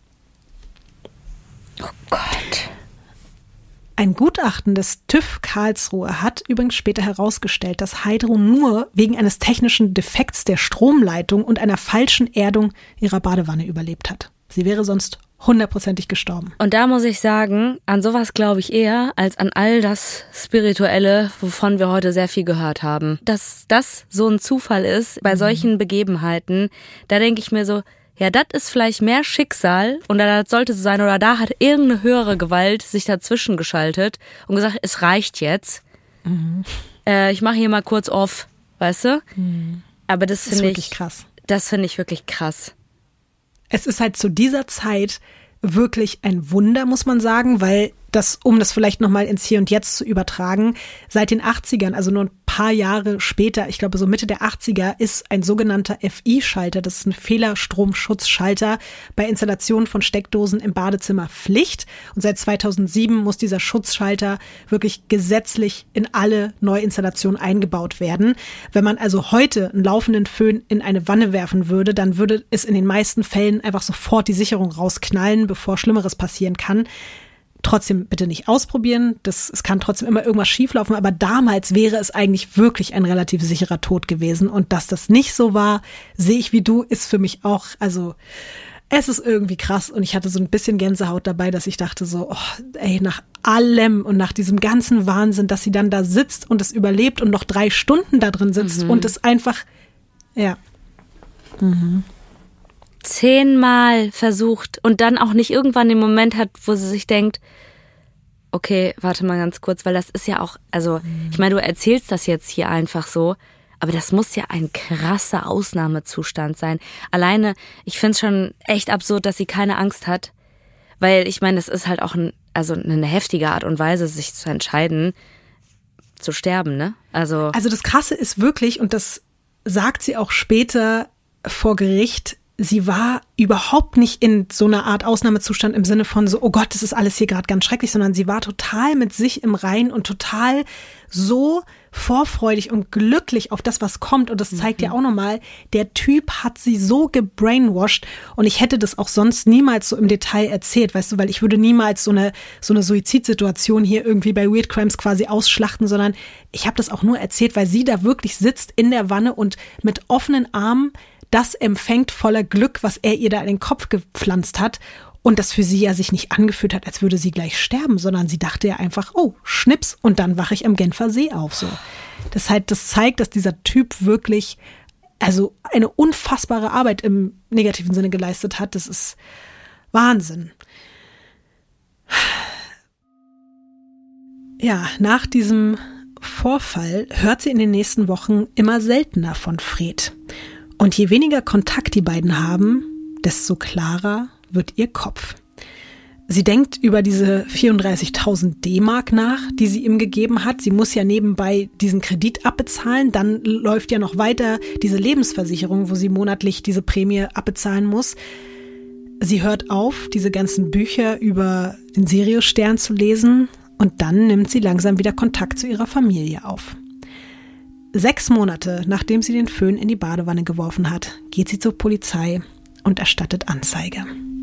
Oh Gott. Ein Gutachten des TÜV Karlsruhe hat übrigens später herausgestellt, dass Heidrun nur wegen eines technischen Defekts der Stromleitung und einer falschen Erdung ihrer Badewanne überlebt hat. Sie wäre sonst hundertprozentig gestorben. Und da muss ich sagen, an sowas glaube ich eher als an all das Spirituelle, wovon wir heute sehr viel gehört haben. Dass das so ein Zufall ist bei solchen Begebenheiten, da denke ich mir so, ja, das ist vielleicht mehr Schicksal und das sollte so sein, oder da hat irgendeine höhere Gewalt sich dazwischen geschaltet und gesagt, es reicht jetzt. Mhm. Äh, ich mache hier mal kurz off, weißt du? Mhm. Aber das, das finde ich krass. Das finde ich wirklich krass. Es ist halt zu dieser Zeit wirklich ein Wunder, muss man sagen, weil das, um das vielleicht nochmal ins Hier und Jetzt zu übertragen, seit den achtzigern, also nur ein paar Jahre später, ich glaube so Mitte der achtziger, ist ein sogenannter F I-Schalter, das ist ein Fehlerstromschutzschalter, bei Installation von Steckdosen im Badezimmer Pflicht. Und seit zweitausendsieben muss dieser Schutzschalter wirklich gesetzlich in alle Neuinstallationen eingebaut werden. Wenn man also heute einen laufenden Föhn in eine Wanne werfen würde, dann würde es in den meisten Fällen einfach sofort die Sicherung rausknallen, bevor Schlimmeres passieren kann. Trotzdem bitte nicht ausprobieren, das, es kann trotzdem immer irgendwas schieflaufen, aber damals wäre es eigentlich wirklich ein relativ sicherer Tod gewesen und dass das nicht so war, sehe ich wie du, ist für mich auch, also es ist irgendwie krass und ich hatte so ein bisschen Gänsehaut dabei, dass ich dachte so, oh, ey, nach allem und nach diesem ganzen Wahnsinn, dass sie dann da sitzt und es überlebt und noch drei Stunden da drin sitzt mhm. und es einfach, ja. Mhm. Zehnmal versucht und dann auch nicht irgendwann den Moment hat, wo sie sich denkt, okay, warte mal ganz kurz, weil das ist ja auch, also ich meine, du erzählst das jetzt hier einfach so, aber das muss ja ein krasser Ausnahmezustand sein. Alleine, ich finde es schon echt absurd, dass sie keine Angst hat, weil ich meine, das ist halt auch ein, also eine heftige Art und Weise, sich zu entscheiden, zu sterben, ne? Also, also das Krasse ist wirklich, und das sagt sie auch später vor Gericht, sie war überhaupt nicht in so einer Art Ausnahmezustand im Sinne von so, oh Gott, das ist alles hier gerade ganz schrecklich, sondern sie war total mit sich im Reinen und total so vorfreudig und glücklich auf das, was kommt. Und das zeigt mhm. ja auch nochmal, der Typ hat sie so gebrainwashed und ich hätte das auch sonst niemals so im Detail erzählt, weißt du, weil ich würde niemals so eine so eine Suizidsituation hier irgendwie bei Weird Crimes quasi ausschlachten, sondern ich habe das auch nur erzählt, weil sie da wirklich sitzt in der Wanne und mit offenen Armen das empfängt voller Glück, was er ihr da in den Kopf gepflanzt hat. Und das für sie ja sich nicht angefühlt hat, als würde sie gleich sterben, sondern sie dachte ja einfach, oh, Schnips, und dann wache ich am Genfer See auf. So. Das, halt, das zeigt, dass dieser Typ wirklich also eine unfassbare Arbeit im negativen Sinne geleistet hat. Das ist Wahnsinn. Ja, nach diesem Vorfall hört sie in den nächsten Wochen immer seltener von Fred. Und je weniger Kontakt die beiden haben, desto klarer wird ihr Kopf. Sie denkt über diese vierunddreißigtausend D-Mark nach, die sie ihm gegeben hat. Sie muss ja nebenbei diesen Kredit abbezahlen. Dann läuft ja noch weiter diese Lebensversicherung, wo sie monatlich diese Prämie abbezahlen muss. Sie hört auf, diese ganzen Bücher über den Siriusstern zu lesen. Und dann nimmt sie langsam wieder Kontakt zu ihrer Familie auf. Sechs Monate, nachdem sie den Föhn in die Badewanne geworfen hat, geht sie zur Polizei und erstattet Anzeige.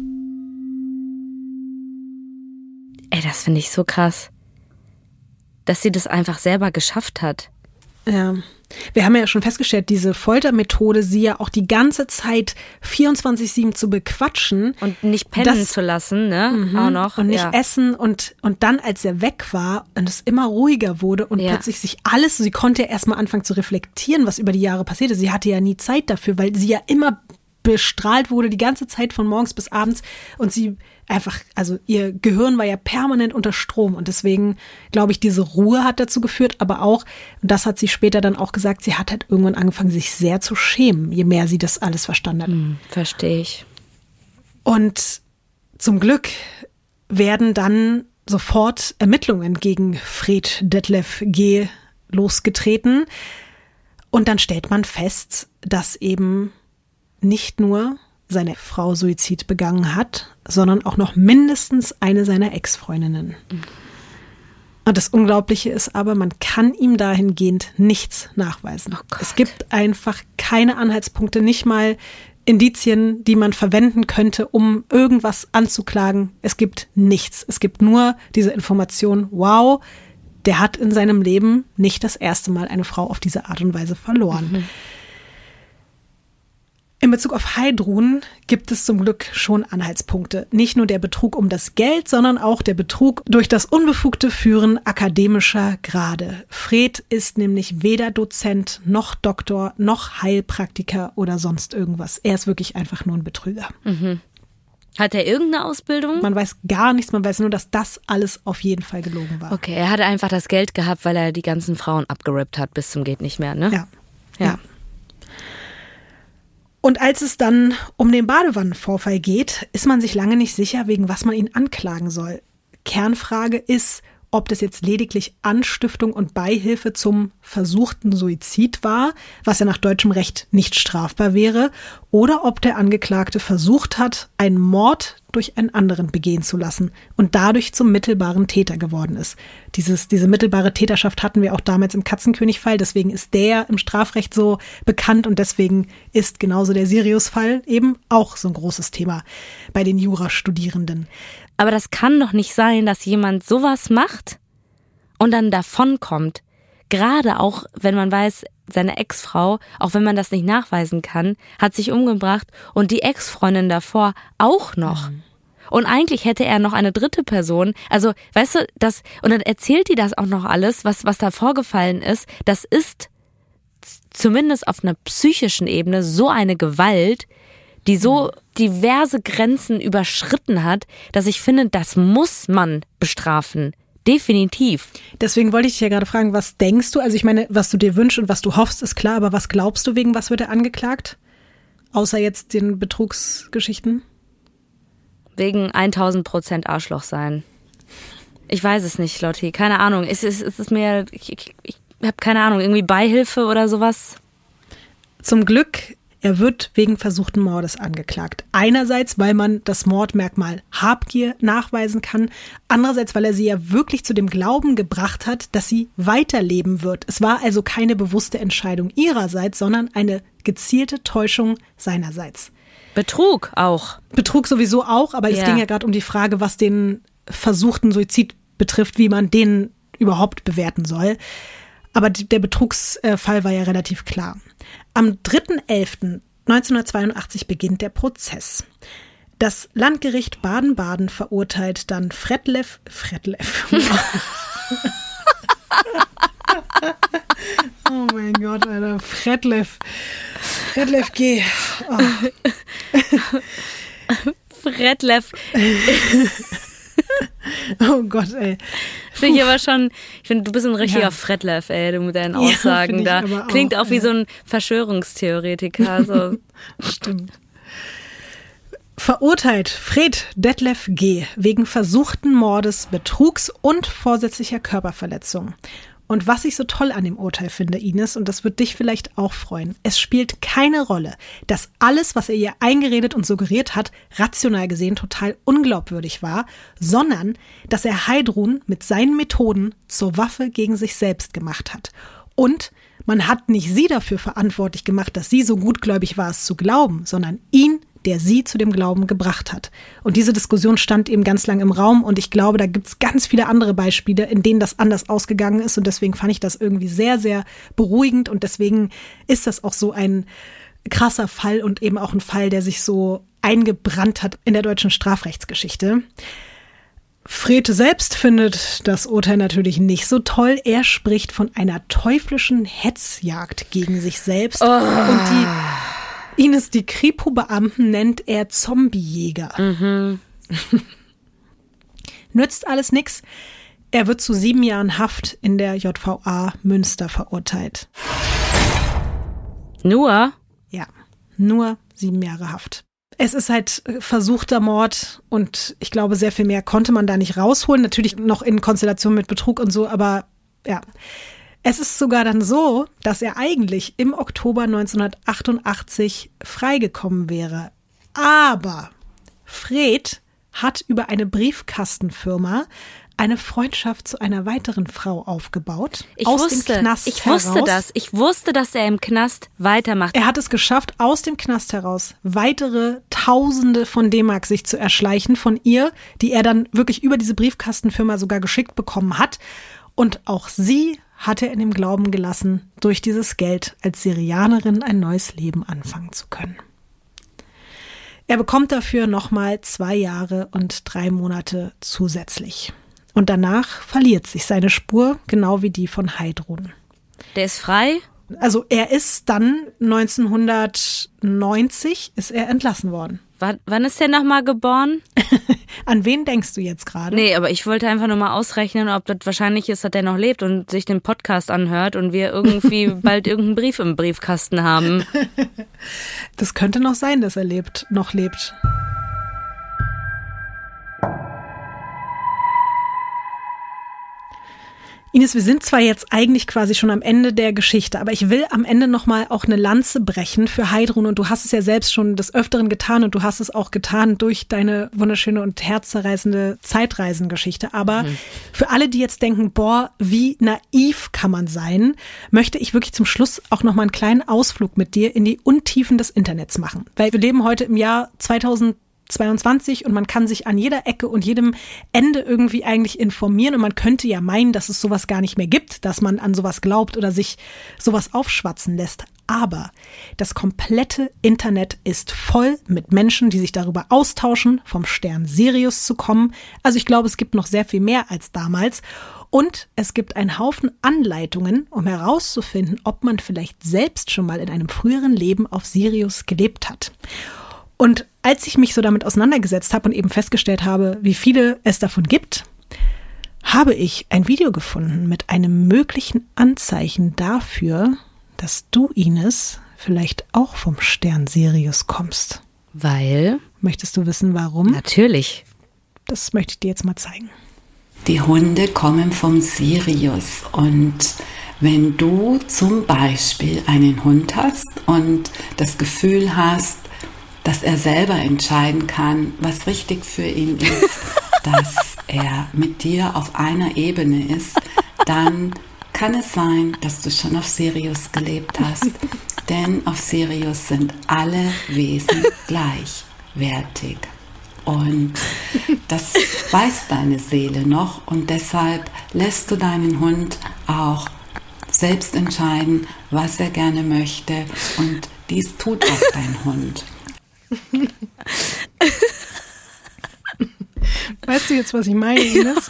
Ey, das finde ich so krass, dass sie das einfach selber geschafft hat. Ja, wir haben ja schon festgestellt, diese Foltermethode, sie ja auch die ganze Zeit vierundzwanzig sieben zu bequatschen. Und nicht pennen das, zu lassen, ne? Mhm, auch noch. Und nicht ja. essen und, und dann, als er weg war und es immer ruhiger wurde und ja. plötzlich sich alles, sie konnte ja erstmal anfangen zu reflektieren, was über die Jahre passierte. Sie hatte ja nie Zeit dafür, weil sie ja immer bestrahlt wurde, die ganze Zeit von morgens bis abends und sie einfach, also ihr Gehirn war ja permanent unter Strom und deswegen, glaube ich, diese Ruhe hat dazu geführt, aber auch, und das hat sie später dann auch gesagt, sie hat halt irgendwann angefangen, sich sehr zu schämen, je mehr sie das alles verstanden hat. Hm, verstehe ich. Und zum Glück werden dann sofort Ermittlungen gegen Fred Detlef G. losgetreten und dann stellt man fest, dass eben nicht nur seine Frau Suizid begangen hat, sondern auch noch mindestens eine seiner Ex-Freundinnen. Mhm. Und das Unglaubliche ist aber, man kann ihm dahingehend nichts nachweisen. Oh es gibt einfach keine Anhaltspunkte, nicht mal Indizien, die man verwenden könnte, um irgendwas anzuklagen. Es gibt nichts. Es gibt nur diese Information, wow, der hat in seinem Leben nicht das erste Mal eine Frau auf diese Art und Weise verloren. Mhm. In Bezug auf Heidrun gibt es zum Glück schon Anhaltspunkte. Nicht nur der Betrug um das Geld, sondern auch der Betrug durch das unbefugte Führen akademischer Grade. Fred ist nämlich weder Dozent noch Doktor noch Heilpraktiker oder sonst irgendwas. Er ist wirklich einfach nur ein Betrüger. Mhm. Hat er irgendeine Ausbildung? Man weiß gar nichts, man weiß nur, dass das alles auf jeden Fall gelogen war. Okay, er hatte einfach das Geld gehabt, weil er die ganzen Frauen abgerippt hat bis zum geht nicht mehr, ne? Ja. Ja. ja. Und als es dann um den Badewannenvorfall geht, ist man sich lange nicht sicher, wegen was man ihn anklagen soll. Kernfrage ist, ob das jetzt lediglich Anstiftung und Beihilfe zum versuchten Suizid war, was ja nach deutschem Recht nicht strafbar wäre, oder ob der Angeklagte versucht hat, einen Mord durch einen anderen begehen zu lassen und dadurch zum mittelbaren Täter geworden ist. Dieses, diese mittelbare Täterschaft hatten wir auch damals im Katzenkönig-Fall, deswegen ist der im Strafrecht so bekannt und deswegen ist genauso der Sirius-Fall eben auch so ein großes Thema bei den Jurastudierenden. Aber das kann doch nicht sein, dass jemand sowas macht und dann davonkommt. Gerade auch, wenn man weiß, seine Ex-Frau, auch wenn man das nicht nachweisen kann, hat sich umgebracht und die Ex-Freundin davor auch noch. Mhm. Und eigentlich hätte er noch eine dritte Person. Also, weißt du, das, und dann erzählt die das auch noch alles, was, was da vorgefallen ist. Das ist zumindest auf einer psychischen Ebene so eine Gewalt, die so diverse Grenzen überschritten hat, dass ich finde, das muss man bestrafen. Definitiv. Deswegen wollte ich dich ja gerade fragen, was denkst du? Also ich meine, was du dir wünschst und was du hoffst, ist klar, aber was glaubst du, wegen was wird er angeklagt? Außer jetzt den Betrugsgeschichten? Wegen tausend Prozent Arschloch sein. Ich weiß es nicht, Lotti. Keine Ahnung. Es ist, es ist mir, ich, ich, ich habe keine Ahnung, irgendwie Beihilfe oder sowas. Zum Glück, er wird wegen versuchten Mordes angeklagt. Einerseits, weil man das Mordmerkmal Habgier nachweisen kann. Andererseits, weil er sie ja wirklich zu dem Glauben gebracht hat, dass sie weiterleben wird. Es war also keine bewusste Entscheidung ihrerseits, sondern eine gezielte Täuschung seinerseits. Betrug auch. Betrug sowieso auch, aber ja. Es ging ja gerade um die Frage, was den versuchten Suizid betrifft, wie man den überhaupt bewerten soll. Aber der Betrugsfall war ja relativ klar. Am dritter elfter neunzehnhundertzweiundachtzig beginnt der Prozess. Das Landgericht Baden-Baden verurteilt dann Fredlev, Fredlev. Oh mein Gott, Alter, Fredlev. Fredlev G. Oh. Fredlev. Oh Gott, ey. Finde ich aber schon, ich finde, du bist ein richtiger Ja. Fredlev, ey, du mit deinen Aussagen ja, da. auch, Klingt auch wie ja. so ein Verschwörungstheoretiker. So. Stimmt. Verurteilt Fred Detlev G. wegen versuchten Mordes, Betrugs und vorsätzlicher Körperverletzung. Und was ich so toll an dem Urteil finde, Ines, und das wird dich vielleicht auch freuen, es spielt keine Rolle, dass alles, was er ihr eingeredet und suggeriert hat, rational gesehen total unglaubwürdig war, sondern dass er Heidrun mit seinen Methoden zur Waffe gegen sich selbst gemacht hat. Und man hat nicht sie dafür verantwortlich gemacht, dass sie so gutgläubig war, es zu glauben, sondern ihn, der sie zu dem Glauben gebracht hat. Und diese Diskussion stand eben ganz lang im Raum und ich glaube, da gibt es ganz viele andere Beispiele, in denen das anders ausgegangen ist und deswegen fand ich das irgendwie sehr, sehr beruhigend und deswegen ist das auch so ein krasser Fall und eben auch ein Fall, der sich so eingebrannt hat in der deutschen Strafrechtsgeschichte. Frede selbst findet das Urteil natürlich nicht so toll. Er spricht von einer teuflischen Hetzjagd gegen sich selbst Oh. und die Ines, die Kripo-Beamten nennt er Zombiejäger. Mhm. Nützt alles nix. Er wird zu sieben Jahren Haft in der J V A Münster verurteilt. Nur? Ja, nur sieben Jahre Haft. Es ist halt versuchter Mord und ich glaube, sehr viel mehr konnte man da nicht rausholen. Natürlich noch in Konstellation mit Betrug und so, aber ja. Es ist sogar dann so, dass er eigentlich im Oktober neunzehnhundertachtundachtzig freigekommen wäre. Aber Fred hat über eine Briefkastenfirma eine Freundschaft zu einer weiteren Frau aufgebaut. Ich aus wusste, dem Knast ich heraus. wusste das. Ich wusste, dass er im Knast weitermacht. Er hat es geschafft, aus dem Knast heraus weitere Tausende von D-Mark sich zu erschleichen von ihr, die er dann wirklich über diese Briefkastenfirma sogar geschickt bekommen hat. Und auch sie hat er in dem Glauben gelassen, durch dieses Geld als Syrianerin ein neues Leben anfangen zu können. Er bekommt dafür nochmal zwei Jahre und drei Monate zusätzlich. Und danach verliert sich seine Spur, genau wie die von Heidrun. Der ist frei? Also er ist dann neunzehnhundertneunzig ist er entlassen worden. W- wann ist der nochmal geboren? An wen denkst du jetzt gerade? Nee, aber ich wollte einfach nur mal ausrechnen, ob das wahrscheinlich ist, dass der noch lebt und sich den Podcast anhört und wir irgendwie bald irgendeinen Brief im Briefkasten haben. Das könnte noch sein, dass er lebt, noch lebt. Ines, wir sind zwar jetzt eigentlich quasi schon am Ende der Geschichte, aber ich will am Ende nochmal auch eine Lanze brechen für Heidrun und du hast es ja selbst schon des Öfteren getan und du hast es auch getan durch deine wunderschöne und herzzerreißende Zeitreisengeschichte. Aber mhm. für alle, die jetzt denken, boah, wie naiv kann man sein, möchte ich wirklich zum Schluss auch nochmal einen kleinen Ausflug mit dir in die Untiefen des Internets machen. Weil wir leben heute im Jahr zweitausendzweiundzwanzig und man kann sich an jeder Ecke und jedem Ende irgendwie eigentlich informieren und man könnte ja meinen, dass es sowas gar nicht mehr gibt, dass man an sowas glaubt oder sich sowas aufschwatzen lässt. Aber das komplette Internet ist voll mit Menschen, die sich darüber austauschen, vom Stern Sirius zu kommen. Also ich glaube, es gibt noch sehr viel mehr als damals. Und es gibt einen Haufen Anleitungen, um herauszufinden, ob man vielleicht selbst schon mal in einem früheren Leben auf Sirius gelebt hat. Und als ich mich so damit auseinandergesetzt habe und eben festgestellt habe, wie viele es davon gibt, habe ich ein Video gefunden mit einem möglichen Anzeichen dafür, dass du, Ines, vielleicht auch vom Stern Sirius kommst. Weil? Möchtest du wissen, warum? Natürlich. Das möchte ich dir jetzt mal zeigen. Die Hunde kommen vom Sirius, und wenn du zum Beispiel einen Hund hast und das Gefühl hast, dass er selber entscheiden kann, was richtig für ihn ist, dass er mit dir auf einer Ebene ist, dann kann es sein, dass du schon auf Sirius gelebt hast. Denn auf Sirius sind alle Wesen gleichwertig. Und das weiß deine Seele noch, und deshalb lässt du deinen Hund auch selbst entscheiden, was er gerne möchte, und dies tut auch dein Hund. Weißt du jetzt, was ich meine, Ines?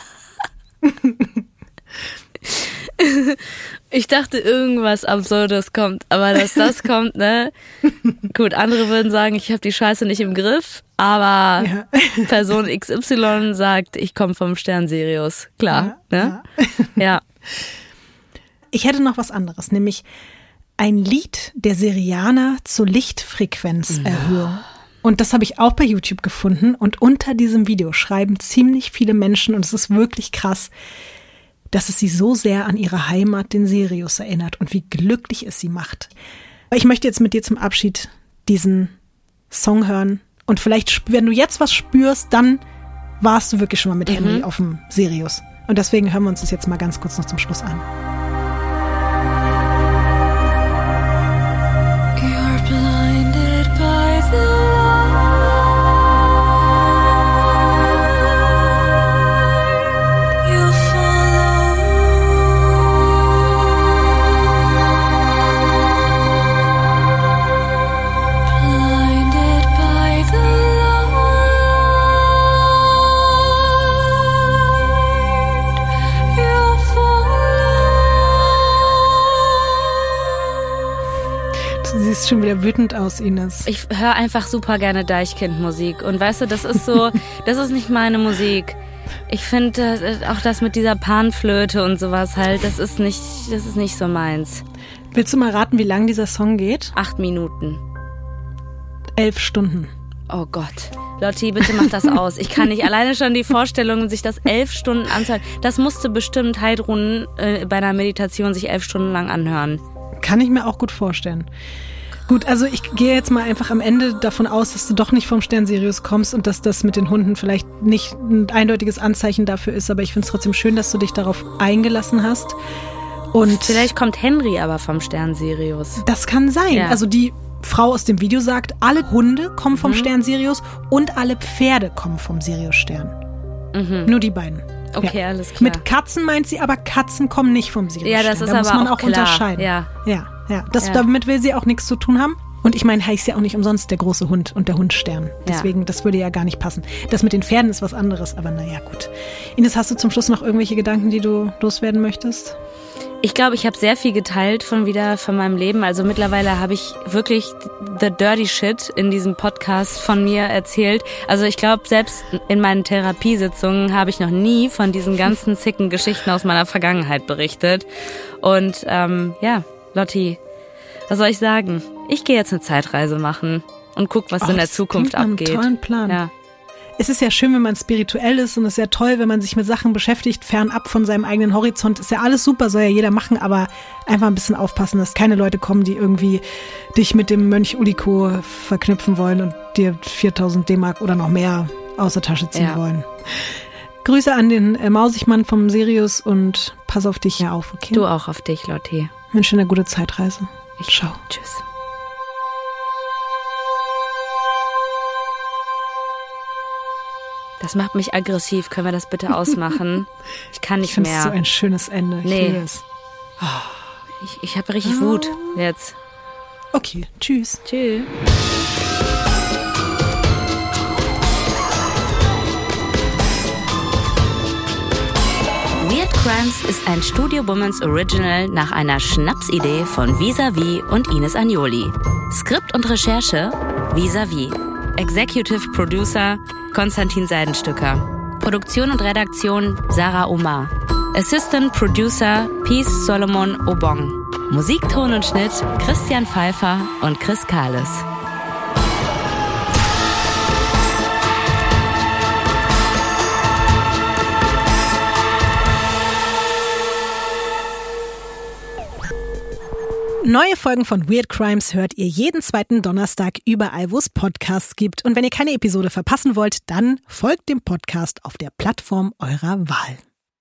Ich dachte, irgendwas Absurdes kommt, aber dass das kommt, ne? Gut, andere würden sagen, ich habe die Scheiße nicht im Griff, aber ja. Person X Y sagt, ich komme vom Stern Sirius. Klar, ja, ne? Ja. ja. Ich hätte noch was anderes, nämlich ein Lied der Sirianer zur Lichtfrequenzerhöhung. Ja. Und das habe ich auch bei YouTube gefunden, und unter diesem Video schreiben ziemlich viele Menschen, und es ist wirklich krass, dass es sie so sehr an ihre Heimat, den Sirius, erinnert und wie glücklich es sie macht. Ich möchte jetzt mit dir zum Abschied diesen Song hören, und vielleicht, wenn du jetzt was spürst, dann warst du wirklich schon mal mit mhm. Henry auf dem Sirius. Und deswegen hören wir uns das jetzt mal ganz kurz noch zum Schluss an. You're blinded by the siehst schon wieder wütend aus, Ines. Ich höre einfach super gerne Deichkind-Musik. Und weißt du, das ist so, das ist nicht meine Musik. Ich finde auch das mit dieser Panflöte und sowas halt, das ist nicht, das ist nicht so meins. Willst du mal raten, wie lang dieser Song geht? Acht Minuten. Elf Stunden. Oh Gott. Lotti, bitte mach das aus. Ich kann nicht alleine schon die Vorstellung, sich das elf Stunden anzuhören. Das musste bestimmt Heidrun äh, bei einer Meditation sich elf Stunden lang anhören. Kann ich mir auch gut vorstellen. Gut, also ich gehe jetzt mal einfach am Ende davon aus, dass du doch nicht vom Stern Sirius kommst und dass das mit den Hunden vielleicht nicht ein eindeutiges Anzeichen dafür ist, aber ich finde es trotzdem schön, dass du dich darauf eingelassen hast. Und vielleicht kommt Henry aber vom Stern Sirius. Das kann sein. Ja. Also die Frau aus dem Video sagt, alle Hunde kommen vom mhm. Stern Sirius und alle Pferde kommen vom Sirius-Stern. Mhm. Nur die beiden. Okay, ja. Alles klar. Mit Katzen meint sie, aber Katzen kommen nicht vom Sirius-Stern. Ja, das ist da aber muss man auch, auch klar. unterscheiden. Ja, ja. Ja, das, ja. damit will sie auch nichts zu tun haben. Und ich meine, heißt ja auch nicht umsonst der große Hund und der Hundstern. Deswegen, ja. das würde ja gar nicht passen. Das mit den Pferden ist was anderes, aber naja, gut. Ines, hast du zum Schluss noch irgendwelche Gedanken, die du loswerden möchtest? Ich glaube, ich habe sehr viel geteilt von wieder von meinem Leben. Also mittlerweile habe ich wirklich the dirty shit in diesem Podcast von mir erzählt. Also ich glaube, selbst in meinen Therapiesitzungen habe ich noch nie von diesen ganzen zicken Geschichten aus meiner Vergangenheit berichtet. Und ähm, ja, Lotti, was soll ich sagen? Ich gehe jetzt eine Zeitreise machen und guck, was oh, in der Zukunft abgeht. Einen tollen Plan. Ja. Es ist ja schön, wenn man spirituell ist, und es ist ja toll, wenn man sich mit Sachen beschäftigt, fernab von seinem eigenen Horizont. Ist ja alles super, soll ja jeder machen, aber einfach ein bisschen aufpassen, dass keine Leute kommen, die irgendwie dich mit dem Mönch Uliko verknüpfen wollen und dir viertausend D-Mark oder noch mehr aus der Tasche ziehen ja. wollen. Grüße an den äh, Mausigmann vom Sirius und pass auf dich ja auf, okay? Du auch auf dich, Lotti. Ich wünsche dir eine gute Zeitreise. Ich Ciao. Tschüss. Das macht mich aggressiv. Können wir das bitte ausmachen? Ich kann nicht ich mehr. Ich finde es so ein schönes Ende. Ich nee. liebe es. Oh. Ich, ich habe richtig oh. Wut jetzt. Okay, tschüss. Tschüss. Weird Crimes ist ein Studio Womans Original nach einer Schnapsidee von Vis-a-vis und Ines Agnoli. Skript und Recherche Vis-a-vis. Executive Producer Konstantin Seidenstücker. Produktion und Redaktion Sarah Omar. Assistant Producer Peace Solomon Obong. Musik, Ton und Schnitt Christian Pfeiffer und Chris Kahles. Neue Folgen von Weird Crimes hört ihr jeden zweiten Donnerstag überall, wo es Podcasts gibt. Und wenn ihr keine Episode verpassen wollt, dann folgt dem Podcast auf der Plattform eurer Wahl.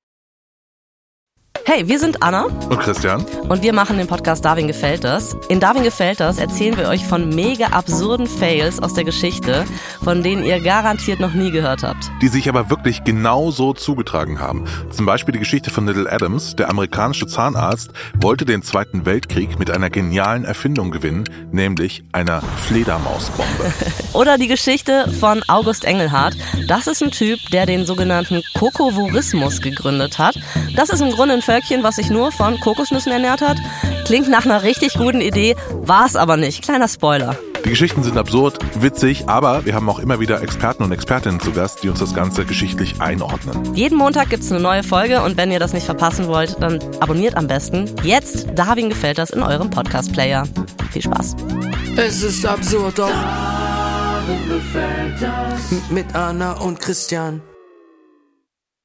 Hey, wir sind Anna und Christian und wir machen den Podcast Darwin gefällt das. In Darwin gefällt das erzählen wir euch von mega absurden Fails aus der Geschichte, von denen ihr garantiert noch nie gehört habt. Die sich aber wirklich genau so zugetragen haben. Zum Beispiel die Geschichte von Little Adams. Der amerikanische Zahnarzt wollte den Zweiten Weltkrieg mit einer genialen Erfindung gewinnen, nämlich einer Fledermausbombe. Oder die Geschichte von August Engelhardt. Das ist ein Typ, der den sogenannten Kokovorismus gegründet hat. Das ist im Grunde ein Völkchen, was sich nur von Kokosnüssen ernährt hat. Klingt nach einer richtig guten Idee, war es aber nicht. Kleiner Spoiler. Die Geschichten sind absurd, witzig, aber wir haben auch immer wieder Experten und Expertinnen zu Gast, die uns das Ganze geschichtlich einordnen. Jeden Montag gibt's eine neue Folge und wenn ihr das nicht verpassen wollt, dann abonniert am besten jetzt Darwin gefällt das in eurem Podcast-Player. Viel Spaß. Es ist absurd, doch. Mit Anna und Christian.